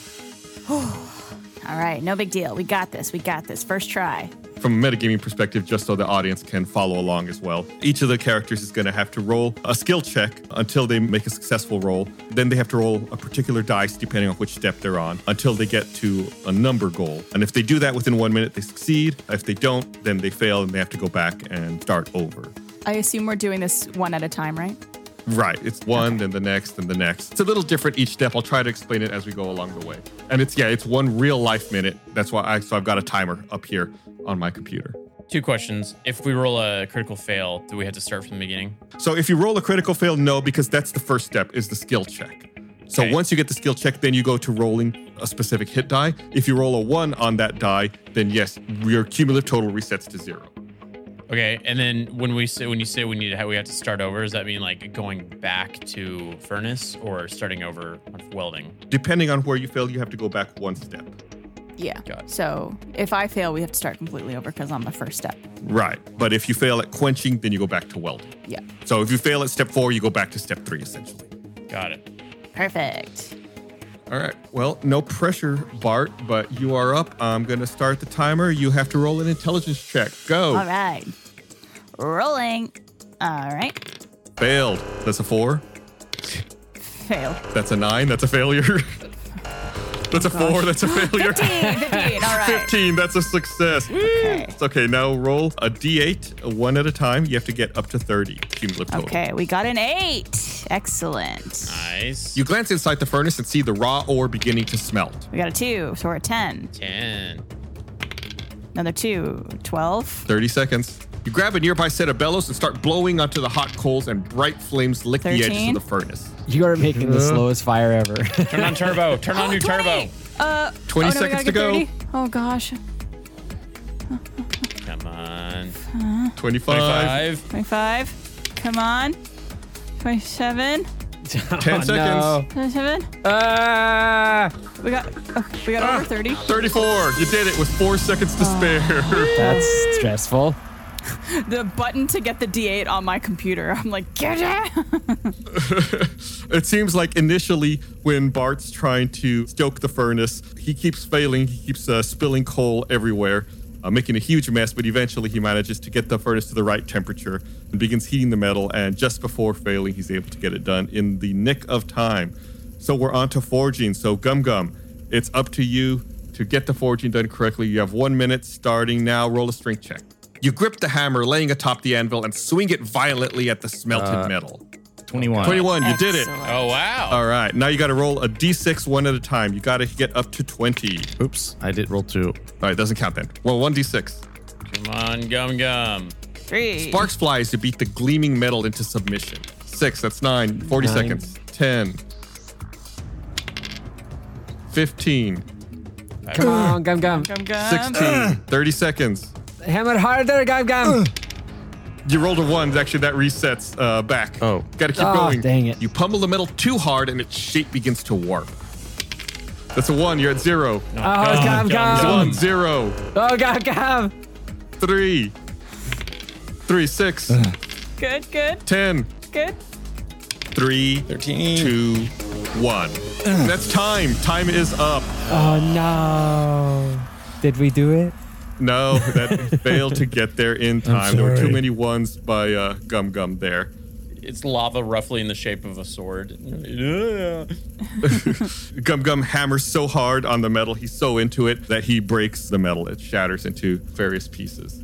All right. No big deal. We got this. We got this. First try. From a metagaming perspective, just so the audience can follow along as well. Each of the characters is going to have to roll a skill check until they make a successful roll. Then they have to roll a particular dice depending on which step they're on until they get to a number goal. And if they do that within one minute, they succeed. If they don't, then they fail and they have to go back and start over. I assume we're doing this one at a time, right? Right. It's one, then the next, then the next. It's a little different each step. I'll try to explain it as we go along the way. And it's, yeah, it's one real life minute. That's why I, so I've got a timer up here on my computer. Two questions. If we roll a critical fail, do we have to start from the beginning? So if you roll a critical fail, no, because that's the first step is the skill check. So Okay. once you get the skill check, then you go to rolling a specific hit die. If you roll a one on that die, then yes, your cumulative total resets to zero. Okay, and then when we say when you say we need to have, we have to start over, does that mean like going back to furnace or starting over on welding? Depending on where you fail, you have to go back one step. Yeah. Got it. So if I fail, we have to start completely over because I'm the first step. Right. But if you fail at quenching, then you go back to welding. Yeah. So if you fail at step four, you go back to step three, essentially. Got it. Perfect. All right. Well, no pressure, Bart, but you are up. I'm going to start the timer. You have to roll an intelligence check. Go. All right. Rolling. All right. Failed. That's a four. Fail. That's a nine. That's a failure. That's a four. That's a failure. fifteen. fifteen. All right. fifteen. That's a success. Okay. It's okay. Now roll a d eight, one at a time. You have to get up to thirty cumulative total. Okay. We got an eight. Excellent. Nice. You glance inside the furnace and see the raw ore beginning to smelt. We got a two. So we're at ten. ten. Another two. twelve. thirty seconds. You grab a nearby set of bellows and start blowing onto the hot coals, and bright flames lick the edges thirteen. of the furnace. you are making the slowest fire ever. Turn on turbo. Turn on your turbo. Uh, twenty oh, no, we seconds gotta to get go. thirty. Oh, gosh. Come on. twenty-five. twenty-five. twenty-five. Come on. twenty-seven. ten seconds. No. twenty-seven. Ah, We got oh, we got over thirty. thirty-four. You did it with four seconds to spare. that's stressful. The button to get the D eight on my computer. I'm like, get it. It seems like initially when Bart's trying to stoke the furnace, he keeps failing. He keeps uh, spilling coal everywhere, uh, making a huge mess. But eventually he manages to get the furnace to the right temperature and begins heating the metal. And just before failing, he's able to get it done in the nick of time. So we're on to forging. So Gum Gum, it's up to you to get the forging done correctly. You have one minute starting now. Roll a strength check. You grip the hammer laying atop the anvil and swing it violently at the smelted Uh, metal. twenty-one. twenty-one, you did it. Excellent. Oh, wow. All right, now you got to roll a d six one at a time. You got to get up to twenty. Oops, I did roll two. All right, doesn't count then. Well, one d six. Come on, Gum Gum. Three. Sparks flies to beat the gleaming metal into submission. Six, that's nine. forty Nine. seconds. ten. fifteen. Come on, Gum Gum. Gum Gum. sixteen. thirty seconds. Hammer harder, Gum Gum. You rolled a one. Actually, that resets uh, back. Oh. Got to keep Oh, going. dang it. You pummel the metal too hard and its shape begins to warp. That's a one. You're at zero. Oh, Gum Gum. One, zero, Oh, Gum Gum. three, three, six, Good, good, ten, good. three, thirteen. two, one. That's time. Time is up. Oh, no. Did we do it? No, that failed to get there in time. There were too sorry. many ones by uh, Gum Gum there. It's lava roughly in the shape of a sword. Yeah. Gum Gum hammers so hard on the metal, he's so into it that he breaks the metal. It shatters into various pieces.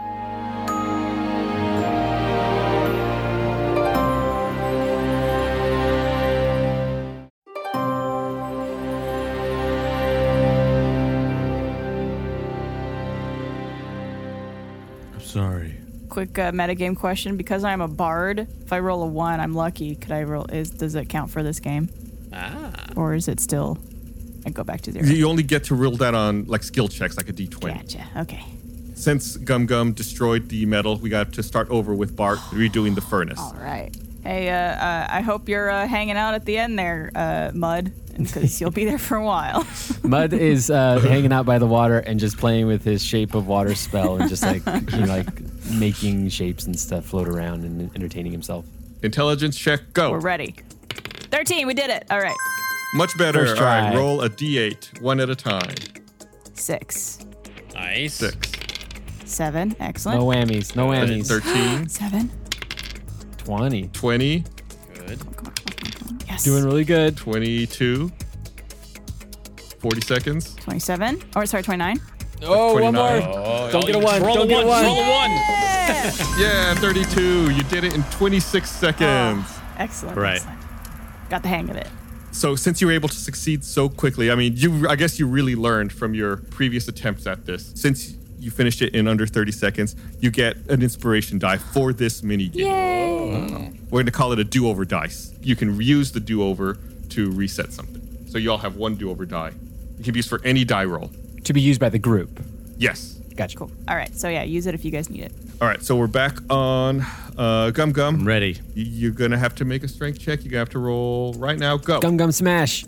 I'm sorry. Quick uh, metagame question. Because I'm a bard, if I roll a one, I'm lucky. Could I roll? Is does it count for this game, Ah. or is it still? I go back to zero. You only get to roll that on like skill checks, like a d twenty. Gotcha. Okay. Since Gum Gum destroyed the metal, we got to start over with Bart redoing the furnace. All right. Hey, uh, uh, I hope you're uh, hanging out at the end there, uh, Mud, because you'll be there for a while. Mud is uh, hanging out by the water and just playing with his shape of water spell and just like, you know, like making shapes and stuff float around and entertaining himself. Intelligence check, go. We're ready. thirteen. We did it. All right. Much better. First All right, try. roll a d eight, one at a time. Six. Nice. Six. Seven. Excellent. No whammies. No whammies. thirteen, Seven. twenty. twenty, Good. Yes. Doing really good. twenty-two, forty seconds. twenty-seven. Or sorry, twenty-nine. Oh, one twenty-nine. more. Oh, Don't get a one. Roll Don't a get one. a one. Roll a one. Yeah, thirty-two. You did it in twenty-six seconds. Oh, excellent. Right. Excellent. Got the hang of it. So since you were able to succeed so quickly, I mean, you I guess you really learned from your previous attempts at this. Since you finished it in under thirty seconds, you get an inspiration die for this mini game. Yay. We're going to call it a do-over dice. You can use the do-over to reset something. So you all have one do-over die. It can be used for any die roll. To be used by the group. Yes. Gotcha. Cool. All right. So yeah, use it if you guys need it. All right, so we're back on uh, Gum Gum. I'm ready. Y- You're going to have to make a strength check. You're going to have to roll right now. Go. Gum Gum Smash.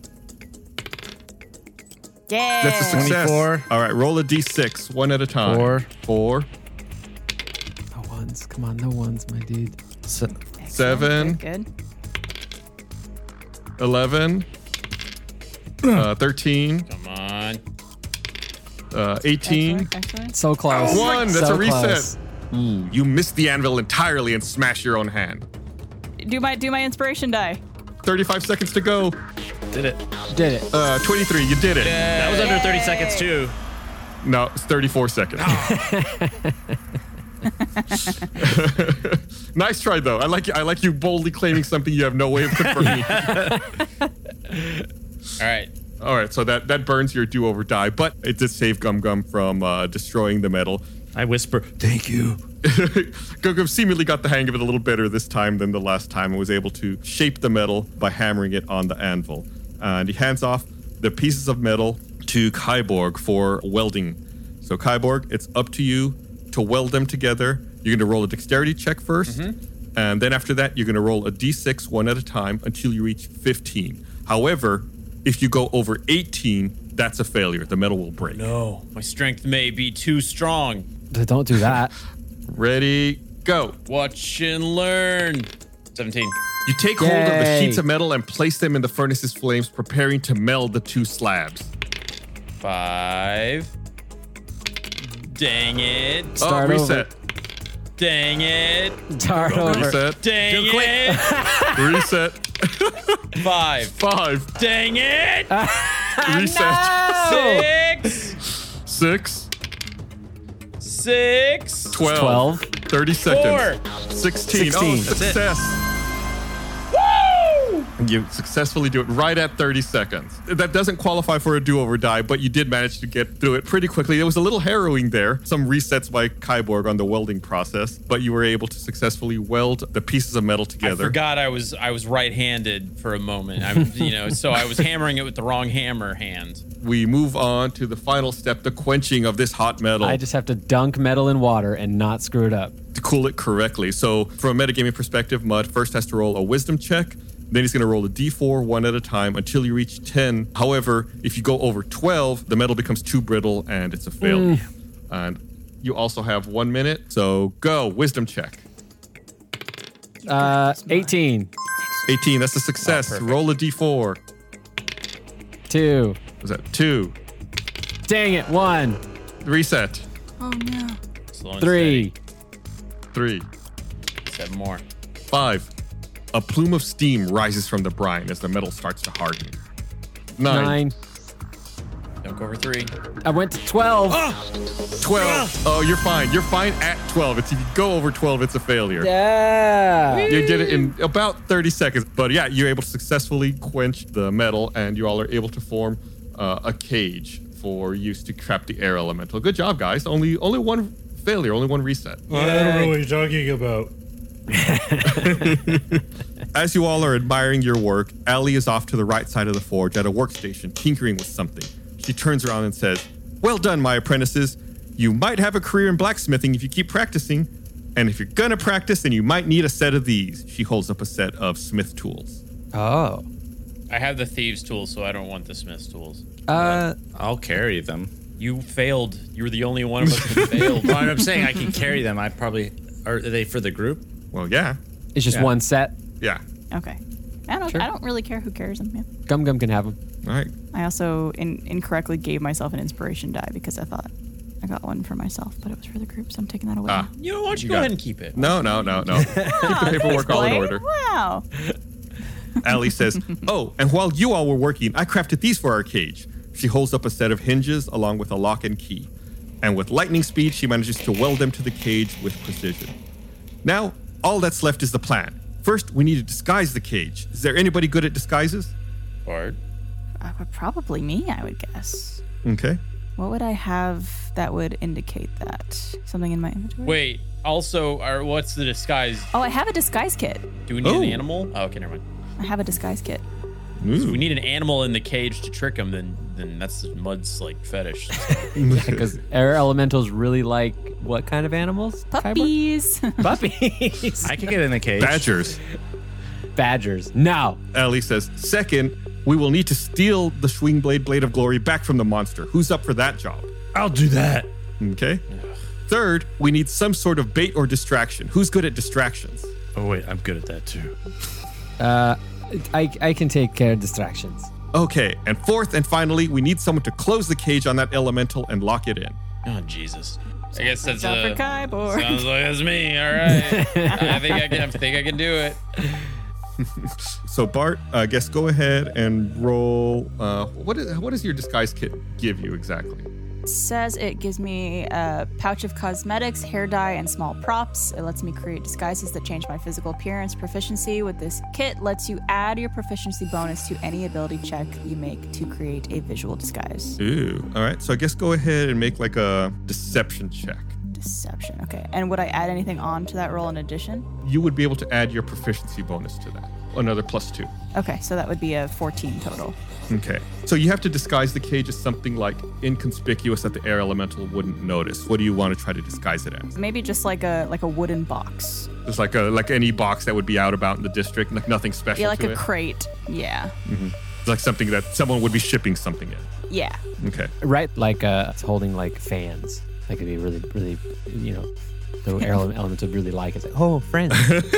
Yeah. That's a success. twenty-four. All right, roll a d six, one at a time. Four. Four. No ones. Come on, no ones, my dude. Se- Excellent. Seven. Good. good. eleven. uh, thirteen. Come on. Uh, eighteen. Excellent. Excellent. So close. One. That's so a reset. close. Ooh, you missed the anvil entirely and smash your own hand. Do my do my inspiration die. thirty-five seconds to go. Did it. Did it. Uh, twenty-three. You did it. That was under thirty seconds too. No, it's thirty-four seconds. Nice try, though. I like I like you boldly claiming something you have no way of confirming. All right. All right, so that, that burns your do-over die, but it did save Gum Gum from uh, destroying the metal. I whisper, thank you. Gum Gum seemingly got the hang of it a little better this time than the last time and was able to shape the metal by hammering it on the anvil. And he hands off the pieces of metal to Kyborg for welding. So Kyborg, it's up to you to weld them together. You're going to roll a dexterity check first, and then after that, you're going to roll a d six one at a time until you reach fifteen. However, if you go over eighteen, that's a failure. The metal will break. No. My strength may be too strong. Don't do that. Ready, go. Watch and learn. seventeen. You take hold of the Yay. sheets of metal and place them in the furnace's flames, preparing to meld the two slabs. Five. Dang it. Start oh, over. reset. Dang it. Start over. Reset. Dang it. Reset. Five. Five. Dang it. Reset. Six. Six. Six. Twelve. Twelve. thirty seconds. Four. sixteen. sixteen. Oh, That's it. success. You successfully do it right at thirty seconds. That doesn't qualify for a do-over die, but you did manage to get through it pretty quickly. It was a little harrowing there. Some resets by Kyborg on the welding process, but you were able to successfully weld the pieces of metal together. I forgot I was I was right-handed for a moment. I'm, you know, so I was hammering it with the wrong hammer hand. We move on to the final step, the quenching of this hot metal. I just have to dunk metal in water and not screw it up. To cool it correctly. So from a metagaming perspective, Mud first has to roll a wisdom check. Then he's going to roll a d four one at a time until you reach ten. However, if you go over twelve, the metal becomes too brittle and it's a failure. Mm. And you also have one minute. So go, wisdom check. Uh, eighteen. eighteen, that's a success. Oh, roll a d four. Two. Was that two? Dang it, one. Reset. Oh, no. Slow and Three. steady. Three. Seven more. Five. A plume of steam rises from the brine as the metal starts to harden. Nine. Nine. Don't go over three. I went to twelve. twelve. Oh, you're fine. You're fine at twelve. It's if you go over twelve, it's a failure. Yeah. You did it in about thirty seconds. But yeah, you're able to successfully quench the metal, and you all are able to form uh, a cage for use to trap the air elemental. Good job, guys. Only only one failure, only one reset. I don't know what you're talking about. As you all are admiring your work, Allie is off to the right side of the forge at a workstation, tinkering with something. She turns around and says, "Well done, my apprentices. You might have a career in blacksmithing if you keep practicing. And if you're gonna practice, then you might need a set of these." She holds up a set of smith tools. Oh. I have the thieves' tools, so I don't want the smith's tools. Uh, I'll carry them. You failed. You were the only one of us that failed. Well, I'm saying I can carry them. I probably are they for the group? Well, yeah. It's just Yeah. one set. Yeah. Okay. I don't. Sure. I don't really care who carries them. Yeah. Gum Gum can have them. All right. I also in, incorrectly gave myself an inspiration die because I thought I got one for myself, but it was for the group, so I'm taking that away. Ah. You know, why don't you, You go got ahead it. and keep it? No, no, no, no. Keep the paperwork all in Blaine? order. Wow. Allie says, "Oh, and while you all were working, I crafted these for our cage." She holds up a set of hinges along with a lock and key. And with lightning speed, she manages to weld them to the cage with precision. Now, all that's left is the plan. First, we need to disguise the cage. Is there anybody good at disguises? Bard. Uh, probably me, I would guess. Okay. What would I have that would indicate that? Something in my inventory? Wait, also, or what's the disguise? Oh, I have a disguise kit. Do we need Oh. an animal? Oh, okay, never mind. I have a disguise kit. So if we need an animal in the cage to trick him, then then that's Mud's like fetish. Because air elementals really like what kind of animals? Puppies. Puppies. I can get in the cage. Badgers. Badgers. No. Allie says, "Second, we will need to steal the Swing Blade Blade of Glory back from the monster. Who's up for that job?" I'll do that. Okay. Third, we need some sort of bait or distraction. Who's good at distractions? Oh wait, I'm good at that too. Uh, I, I can take care of distractions. Okay. And fourth and finally, we need someone to close the cage on that elemental and lock it in. Oh Jesus! I guess that's Job a. for Kyborg. Sounds like that's me. All right. I think I can. I think I can do it. So Bart, I guess go ahead and roll. Uh, what is what does your disguise kit give you exactly? It says it gives me a pouch of cosmetics, hair dye, and small props. It lets me create disguises that change my physical appearance. Proficiency with this kit lets you add your proficiency bonus to any ability check you make to create a visual disguise. Ooh. All right. So I guess go ahead and make like a deception check. Deception. Okay. And would I add anything on to that roll in addition? You would be able to add your proficiency bonus to that. Another plus two. Okay, so that would be a fourteen total. Okay. So you have to disguise the cage as something like inconspicuous that the air elemental wouldn't notice. What do you want to try to disguise it as? Maybe just like a like a wooden box. Just like a like any box that would be out about in the district, like nothing special. Yeah, like to a it. crate. Yeah. It's like something that someone would be shipping something in. Yeah. Okay. Right, like uh, it's holding like fans. That could be really, really, you know, the air elements would really like it. It's like, oh, friends.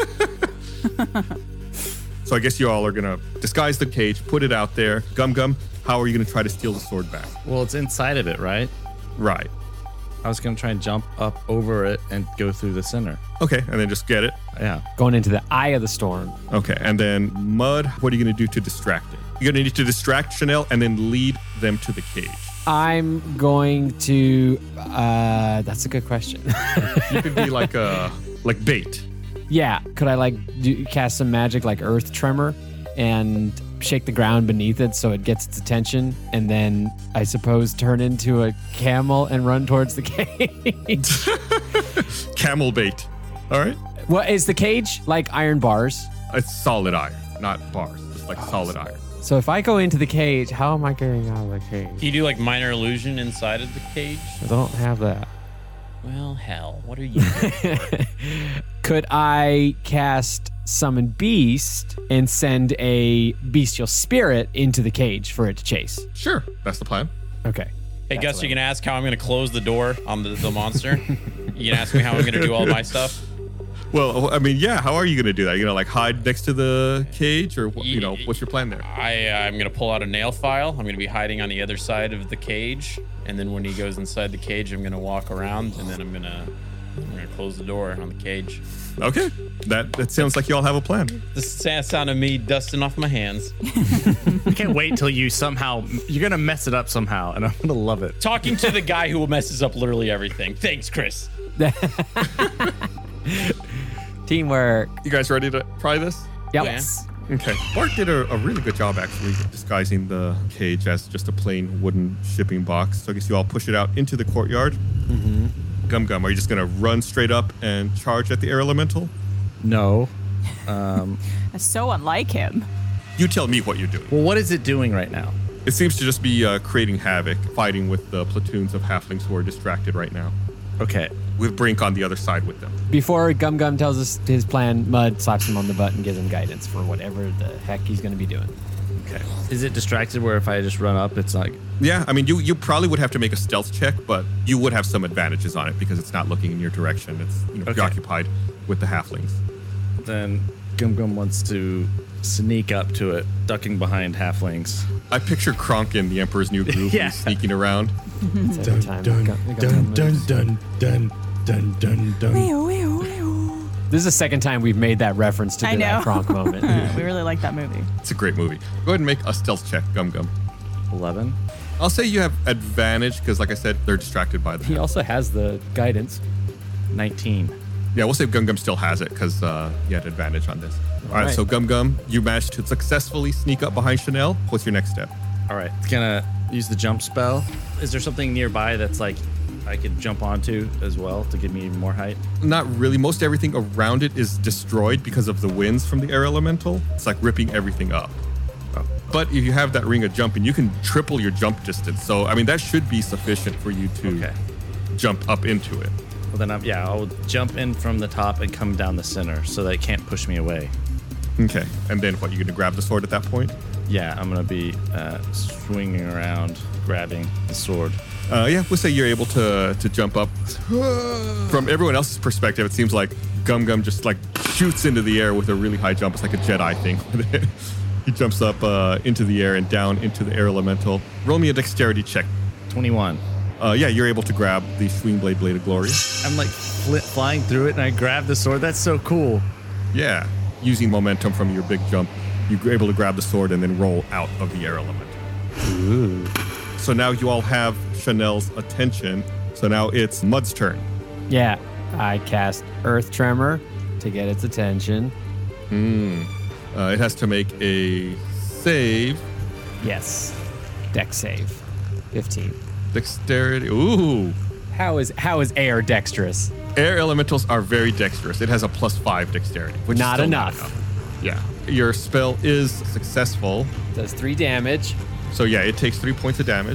So I guess you all are gonna disguise the cage, put it out there. Gum Gum, how are you gonna try to steal the sword back? Well, it's inside of it, right? Right. I was gonna try and jump up over it and go through the center. Okay, and then just get it. Yeah. Going into the eye of the storm. Okay, and then Mud, what are you gonna do to distract it? You're gonna need to distract Chanel and then lead them to the cage. I'm going to. Uh, that's a good question. You could be like a like bait. Yeah, could I like do, cast some magic like Earth Tremor and shake the ground beneath it so it gets its attention, and then I suppose turn into a camel and run towards the cage. Camel bait. All right. Well, is the cage like iron bars? It's solid iron, not bars. It's like solid iron. So if I go into the cage, how am I getting out of the cage? Can you do like minor illusion inside of the cage? I don't have that. Well, hell, what are you doing? Could I cast Summon Beast and send a bestial spirit into the cage for it to chase? Sure, that's the plan. Okay. Hey, That's Gus, what you I- can ask how I'm going to close the door on the, the monster. You can ask me how I'm going to do all my stuff. Well, I mean, yeah. How are you going to do that? You know, like hide next to the cage, or what- you know, what's your plan there? I, uh, I'm going to pull out a nail file. I'm going to be hiding on the other side of the cage. And then when he goes inside the cage, I'm going to walk around, and then I'm going to I'm going to close the door on the cage. Okay, that that sounds like you all have a plan. This is sound of me dusting off my hands. I can't wait till you somehow, you're going to mess it up somehow, and I'm going to love it. Talking to the guy who messes up literally everything. Thanks, Chris. Teamwork. You guys ready to try this? Yep. Yes. Okay. Bart did a, a really good job, actually, disguising the cage as just a plain wooden shipping box. So I guess you all push it out into the courtyard. Mm-hmm. Gum Gum, are you just going to run straight up and charge at the air elemental? No. Um, That's so unlike him. You tell me what you're doing. well, what is it doing right now? It seems to just be uh, creating havoc, fighting with the platoons of halflings who are distracted right now, Okay. with Brink on the other side with them. Before Gum Gum tells us his plan, Mud slaps him on the butt and gives him guidance for whatever the heck he's going to be doing. Okay. Is it distracted where if I just run up, it's like, Yeah, I mean, you, you probably would have to make a stealth check, but you would have some advantages on it because it's not looking in your direction. It's you know, Okay. preoccupied with the halflings. then Gum Gum wants to sneak up to it, ducking behind halflings. I picture Kronk in the Emperor's New Groove Yeah. sneaking around. It's every time Dun, Gum- Gum dun, Gum dun, moves. dun, dun, dun, dun, dun. This is the second time we've made that reference to I the that know. Kronk moment. We really like that movie. It's a great movie. Go ahead and make a stealth check, Gum Gum. eleven. I'll say you have advantage because, like I said, they're distracted by the. He also has the guidance. nineteen. Yeah, we'll say Gum Gum still has it because uh, you had advantage on this. All right, right. so Gum Gum, you managed to successfully sneak up behind Chanel. What's your next step? All right. It's gonna use the jump spell. Is there something nearby that's like I could jump onto as well to give me even more height? Not really. Most everything around it is destroyed because of the winds from the air elemental. It's like ripping everything up. Oh. But if you have that ring of jumping, you can triple your jump distance. So, I mean, that should be sufficient for you to Okay. jump up into it. Well, then I'm, yeah, I'll jump in from the top and come down the center so that it can't push me away. Okay. And then what? You're going to grab the sword at that point? Yeah, I'm gonna be uh, swinging around, grabbing the sword. Uh, yeah, we'll say you're able to to jump up. From everyone else's perspective, it seems like Gum Gum just like shoots into the air with a really high jump. It's like a Jedi thing. He jumps up uh, into the air and down into the air elemental. Roll me a dexterity check. twenty-one. Uh, yeah, you're able to grab the Swing Blade Blade of Glory. I'm like fl- flying through it and I grab the sword. That's so cool. Yeah, using momentum from your big jump, you're able to grab the sword and then roll out of the air element. Ooh. So now you all have Chanel's attention. So now it's Mud's turn. Yeah, I cast Earth Tremor to get its attention. Hmm. Uh, it has to make a save. Yes. Dex save. fifteen. Dexterity. Ooh. How is how is air dexterous? Air elementals are very dexterous. It has a plus five dexterity, which Not is still enough. not enough. Yeah. Your spell is successful. Does three damage. So yeah, it takes three points of damage.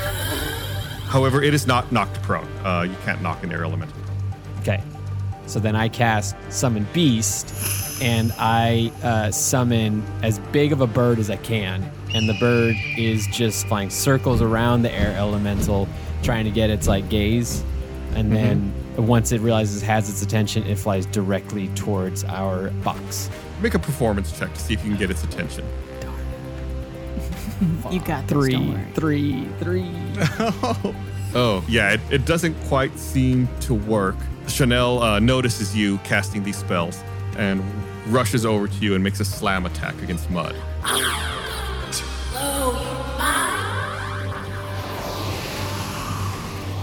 However, it is not knocked prone. Uh, you can't knock an air elemental. Okay. So then I cast Summon Beast, and I uh, summon as big of a bird as I can. And the bird is just flying circles around the air elemental, trying to get its like gaze. And then once it realizes it has its attention, it flies directly towards our box. Make a performance check to see if you can get its attention. You got this, Three, don't worry. three, three. Oh, yeah, it, it doesn't quite seem to work. Chanel uh, notices you casting these spells and rushes over to you and makes a slam attack against Mud.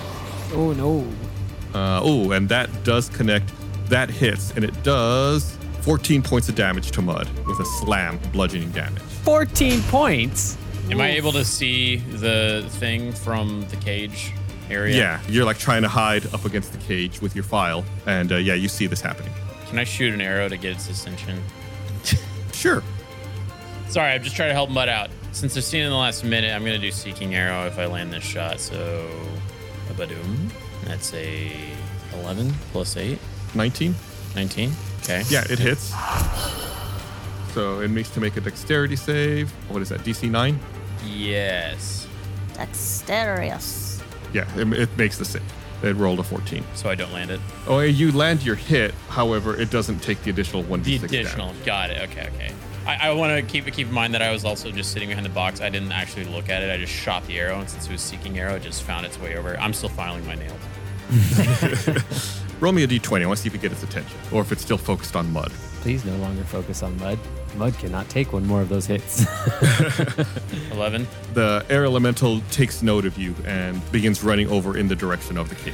Oh no. Uh, oh, and that does connect. That hits, and it does fourteen points of damage to Mud with a slam, bludgeoning damage. fourteen points? Am I able to see the thing from the cage area? Yeah, you're like trying to hide up against the cage with your file. And uh, yeah, you see this happening. Can I shoot an arrow to get its attention? Sure. Sorry, I'm just trying to help Mud out. Since they're seen in the last minute, I'm going to do Seeking Arrow if I land this shot. So, a badoom. That's a eleven plus eight. nineteen. nineteen. Okay. Yeah, it hits. So it needs to make a dexterity save. What is that, D C nine? Yes. Dexterous. Yeah, it, it makes the save. It rolled a fourteen. So I don't land it. Oh, you land your hit. However, it doesn't take the additional one d The six additional. damage. Got it. Okay, okay. I, I want to keep keep in mind that I was also just sitting behind the box. I didn't actually look at it. I just shot the arrow, and since it was Seeking Arrow, it just found its way over. I'm still filing my nails. Roll me a d twenty. I want to see if you get its attention, or if it's still focused on Mud. Please no longer focus on Mud. Mud cannot take one more of those hits. eleven. The air elemental takes note of you and begins running over in the direction of the cage.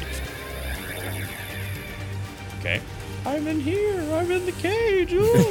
Okay. I'm in here. I'm in the cage.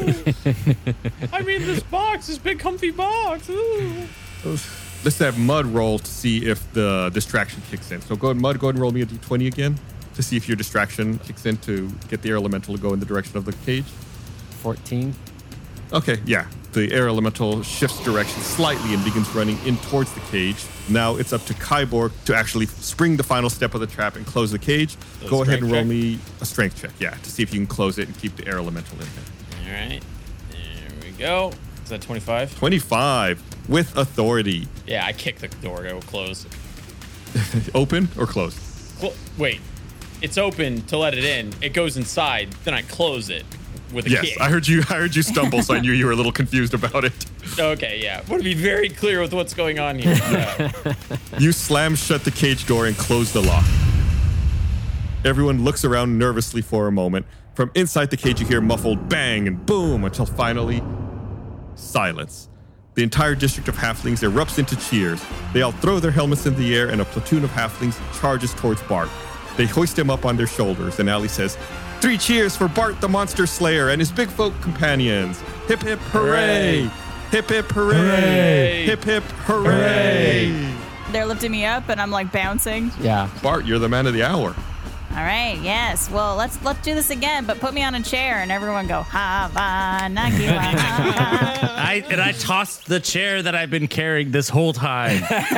Ooh. I'm in this box, this big comfy box. Ooh. Let's have Mud roll to see if the distraction kicks in. So go ahead, Mud, go ahead and roll me a d twenty again to see if your distraction kicks in to get the air elemental to go in the direction of the cage. fourteen. Okay, yeah. The air elemental shifts direction slightly and begins running in towards the cage. Now it's up to Kyborg to actually spring the final step of the trap and close the cage. So Go ahead strength and roll check? me a strength check, yeah, to see if you can close it and keep the air elemental in there. All right. There we go. Is that twenty-five? twenty-five with authority. Yeah, I kick the door. Go close. Open or closed? Cl- wait. It's open to let it in. It goes inside. Then I close it with a Yes, kick. I heard you. I heard you stumble, so I knew you were a little confused about it. Okay, yeah. Want to be very clear with what's going on here. Yeah. You slam shut the cage door and close the lock. Everyone looks around nervously for a moment. From inside the cage, you hear muffled bang and boom until finally, silence. The entire district of halflings erupts into cheers. They all throw their helmets in the air, and a platoon of halflings charges towards Bart. They hoist him up on their shoulders, and Allie says, "Three cheers for Bart the Monster Slayer and his big folk companions. Hip hip hooray! Hip hip hooray! Hooray. Hip hip hooray!" They're lifting me up, and I'm like bouncing. Yeah. Bart, you're the man of the hour. All right, yes. Well, let's let's do this again, but put me on a chair, and everyone go Hava Naki wa ha. I and I tossed the chair that I've been carrying this whole time.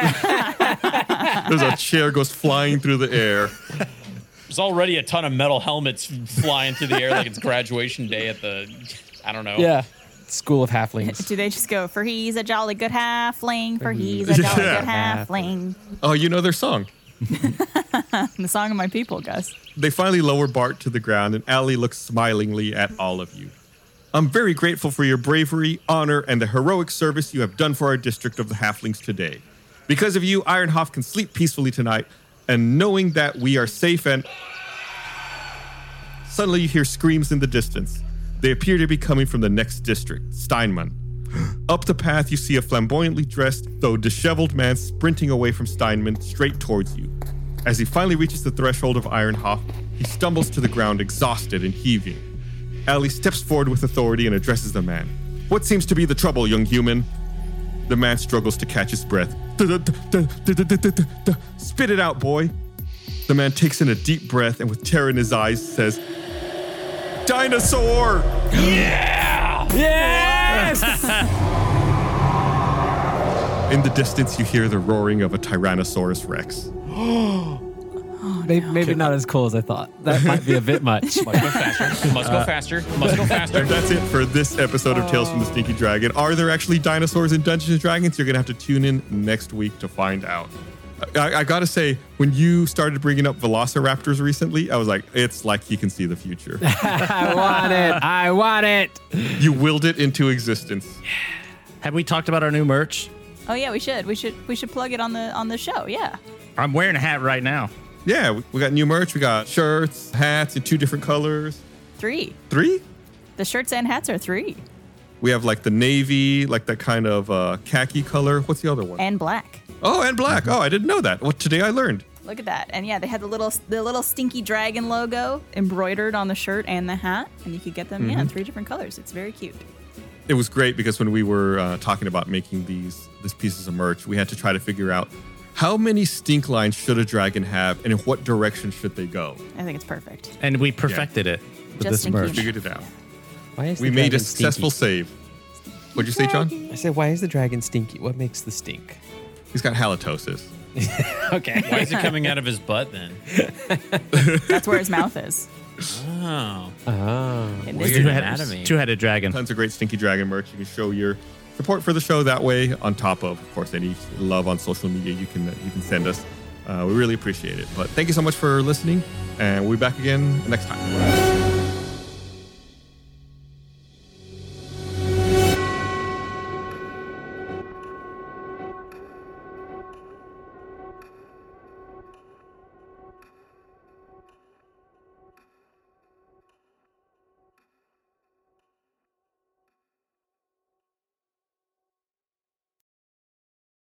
There's a chair goes flying through the air. There's already a ton of metal helmets flying through the air like it's graduation day at the, I don't know. Yeah. School of Halflings. Do they just go for he's a jolly good halfling, for he's a jolly Yeah. good halfling? Oh, you know their song. The song of my people, Gus. They finally lower Bart to the ground, and Allie looks smilingly at all of you. I'm very grateful for your bravery, honor, and the heroic service you have done for our district of the Halflings today. Because of you, Ironhoff can sleep peacefully tonight, and knowing that we are safe and... Suddenly you hear screams in the distance. They appear to be coming from the next district, Steinman. Up the path, you see a flamboyantly dressed, though disheveled man sprinting away from Steinman straight towards you. As he finally reaches the threshold of Ironhoff, he stumbles to the ground, exhausted and heaving. Allie steps forward with authority and addresses the man. What seems to be the trouble, young human? The man struggles to catch his breath. Spit it out, boy. The man takes in a deep breath and with terror in his eyes says, "Dinosaur!" Yes! In the distance, you hear the roaring of a Tyrannosaurus Rex. Maybe, maybe not as cool as I thought. That might be a bit much. Must go faster. Must go faster. Must go faster. And that's it for this episode of Tales from the Stinky Dragon. Are there actually dinosaurs in Dungeons and Dragons? You're going to have to tune in next week to find out. I, I got to say, when you started bringing up velociraptors recently, I was like, it's like you can see the future. I want it. I want it. You willed it into existence. Have we talked about our new merch? Oh yeah, we should. We should. We should plug it on the on the show. Yeah. I'm wearing a hat right now. Yeah, we, we got new merch. We got shirts, hats in two different colors. Three. Three? The shirts and hats are three. We have like the navy, like that kind of uh, khaki color. What's the other one? And black. Oh, and black. Oh, I didn't know that. Well, today I learned. Look at that. And yeah, they had the little the little stinky dragon logo embroidered on the shirt and the hat. And you could get them, yeah, in three different colors. It's very cute. It was great because when we were uh, talking about making these these pieces of merch, we had to try to figure out how many stink lines should a dragon have and in what direction should they go. I think it's perfect. And we perfected it with Just this stinky. merch. Figured it out. Why is We the made a dragon successful stinky? save. What'd you say, John? I said, why is the dragon stinky? What makes the stink? He's got halitosis. Okay. Why is it coming out of his butt then? That's where his mouth is. Oh. Oh. In this Weird Two-headed, anatomy. two-headed dragon. Tons of great Stinky Dragon merch. You can show your support for the show that way. On top of, of course, any love on social media you can you can send us. Uh, we really appreciate it. But thank you so much for listening, and we'll be back again next time.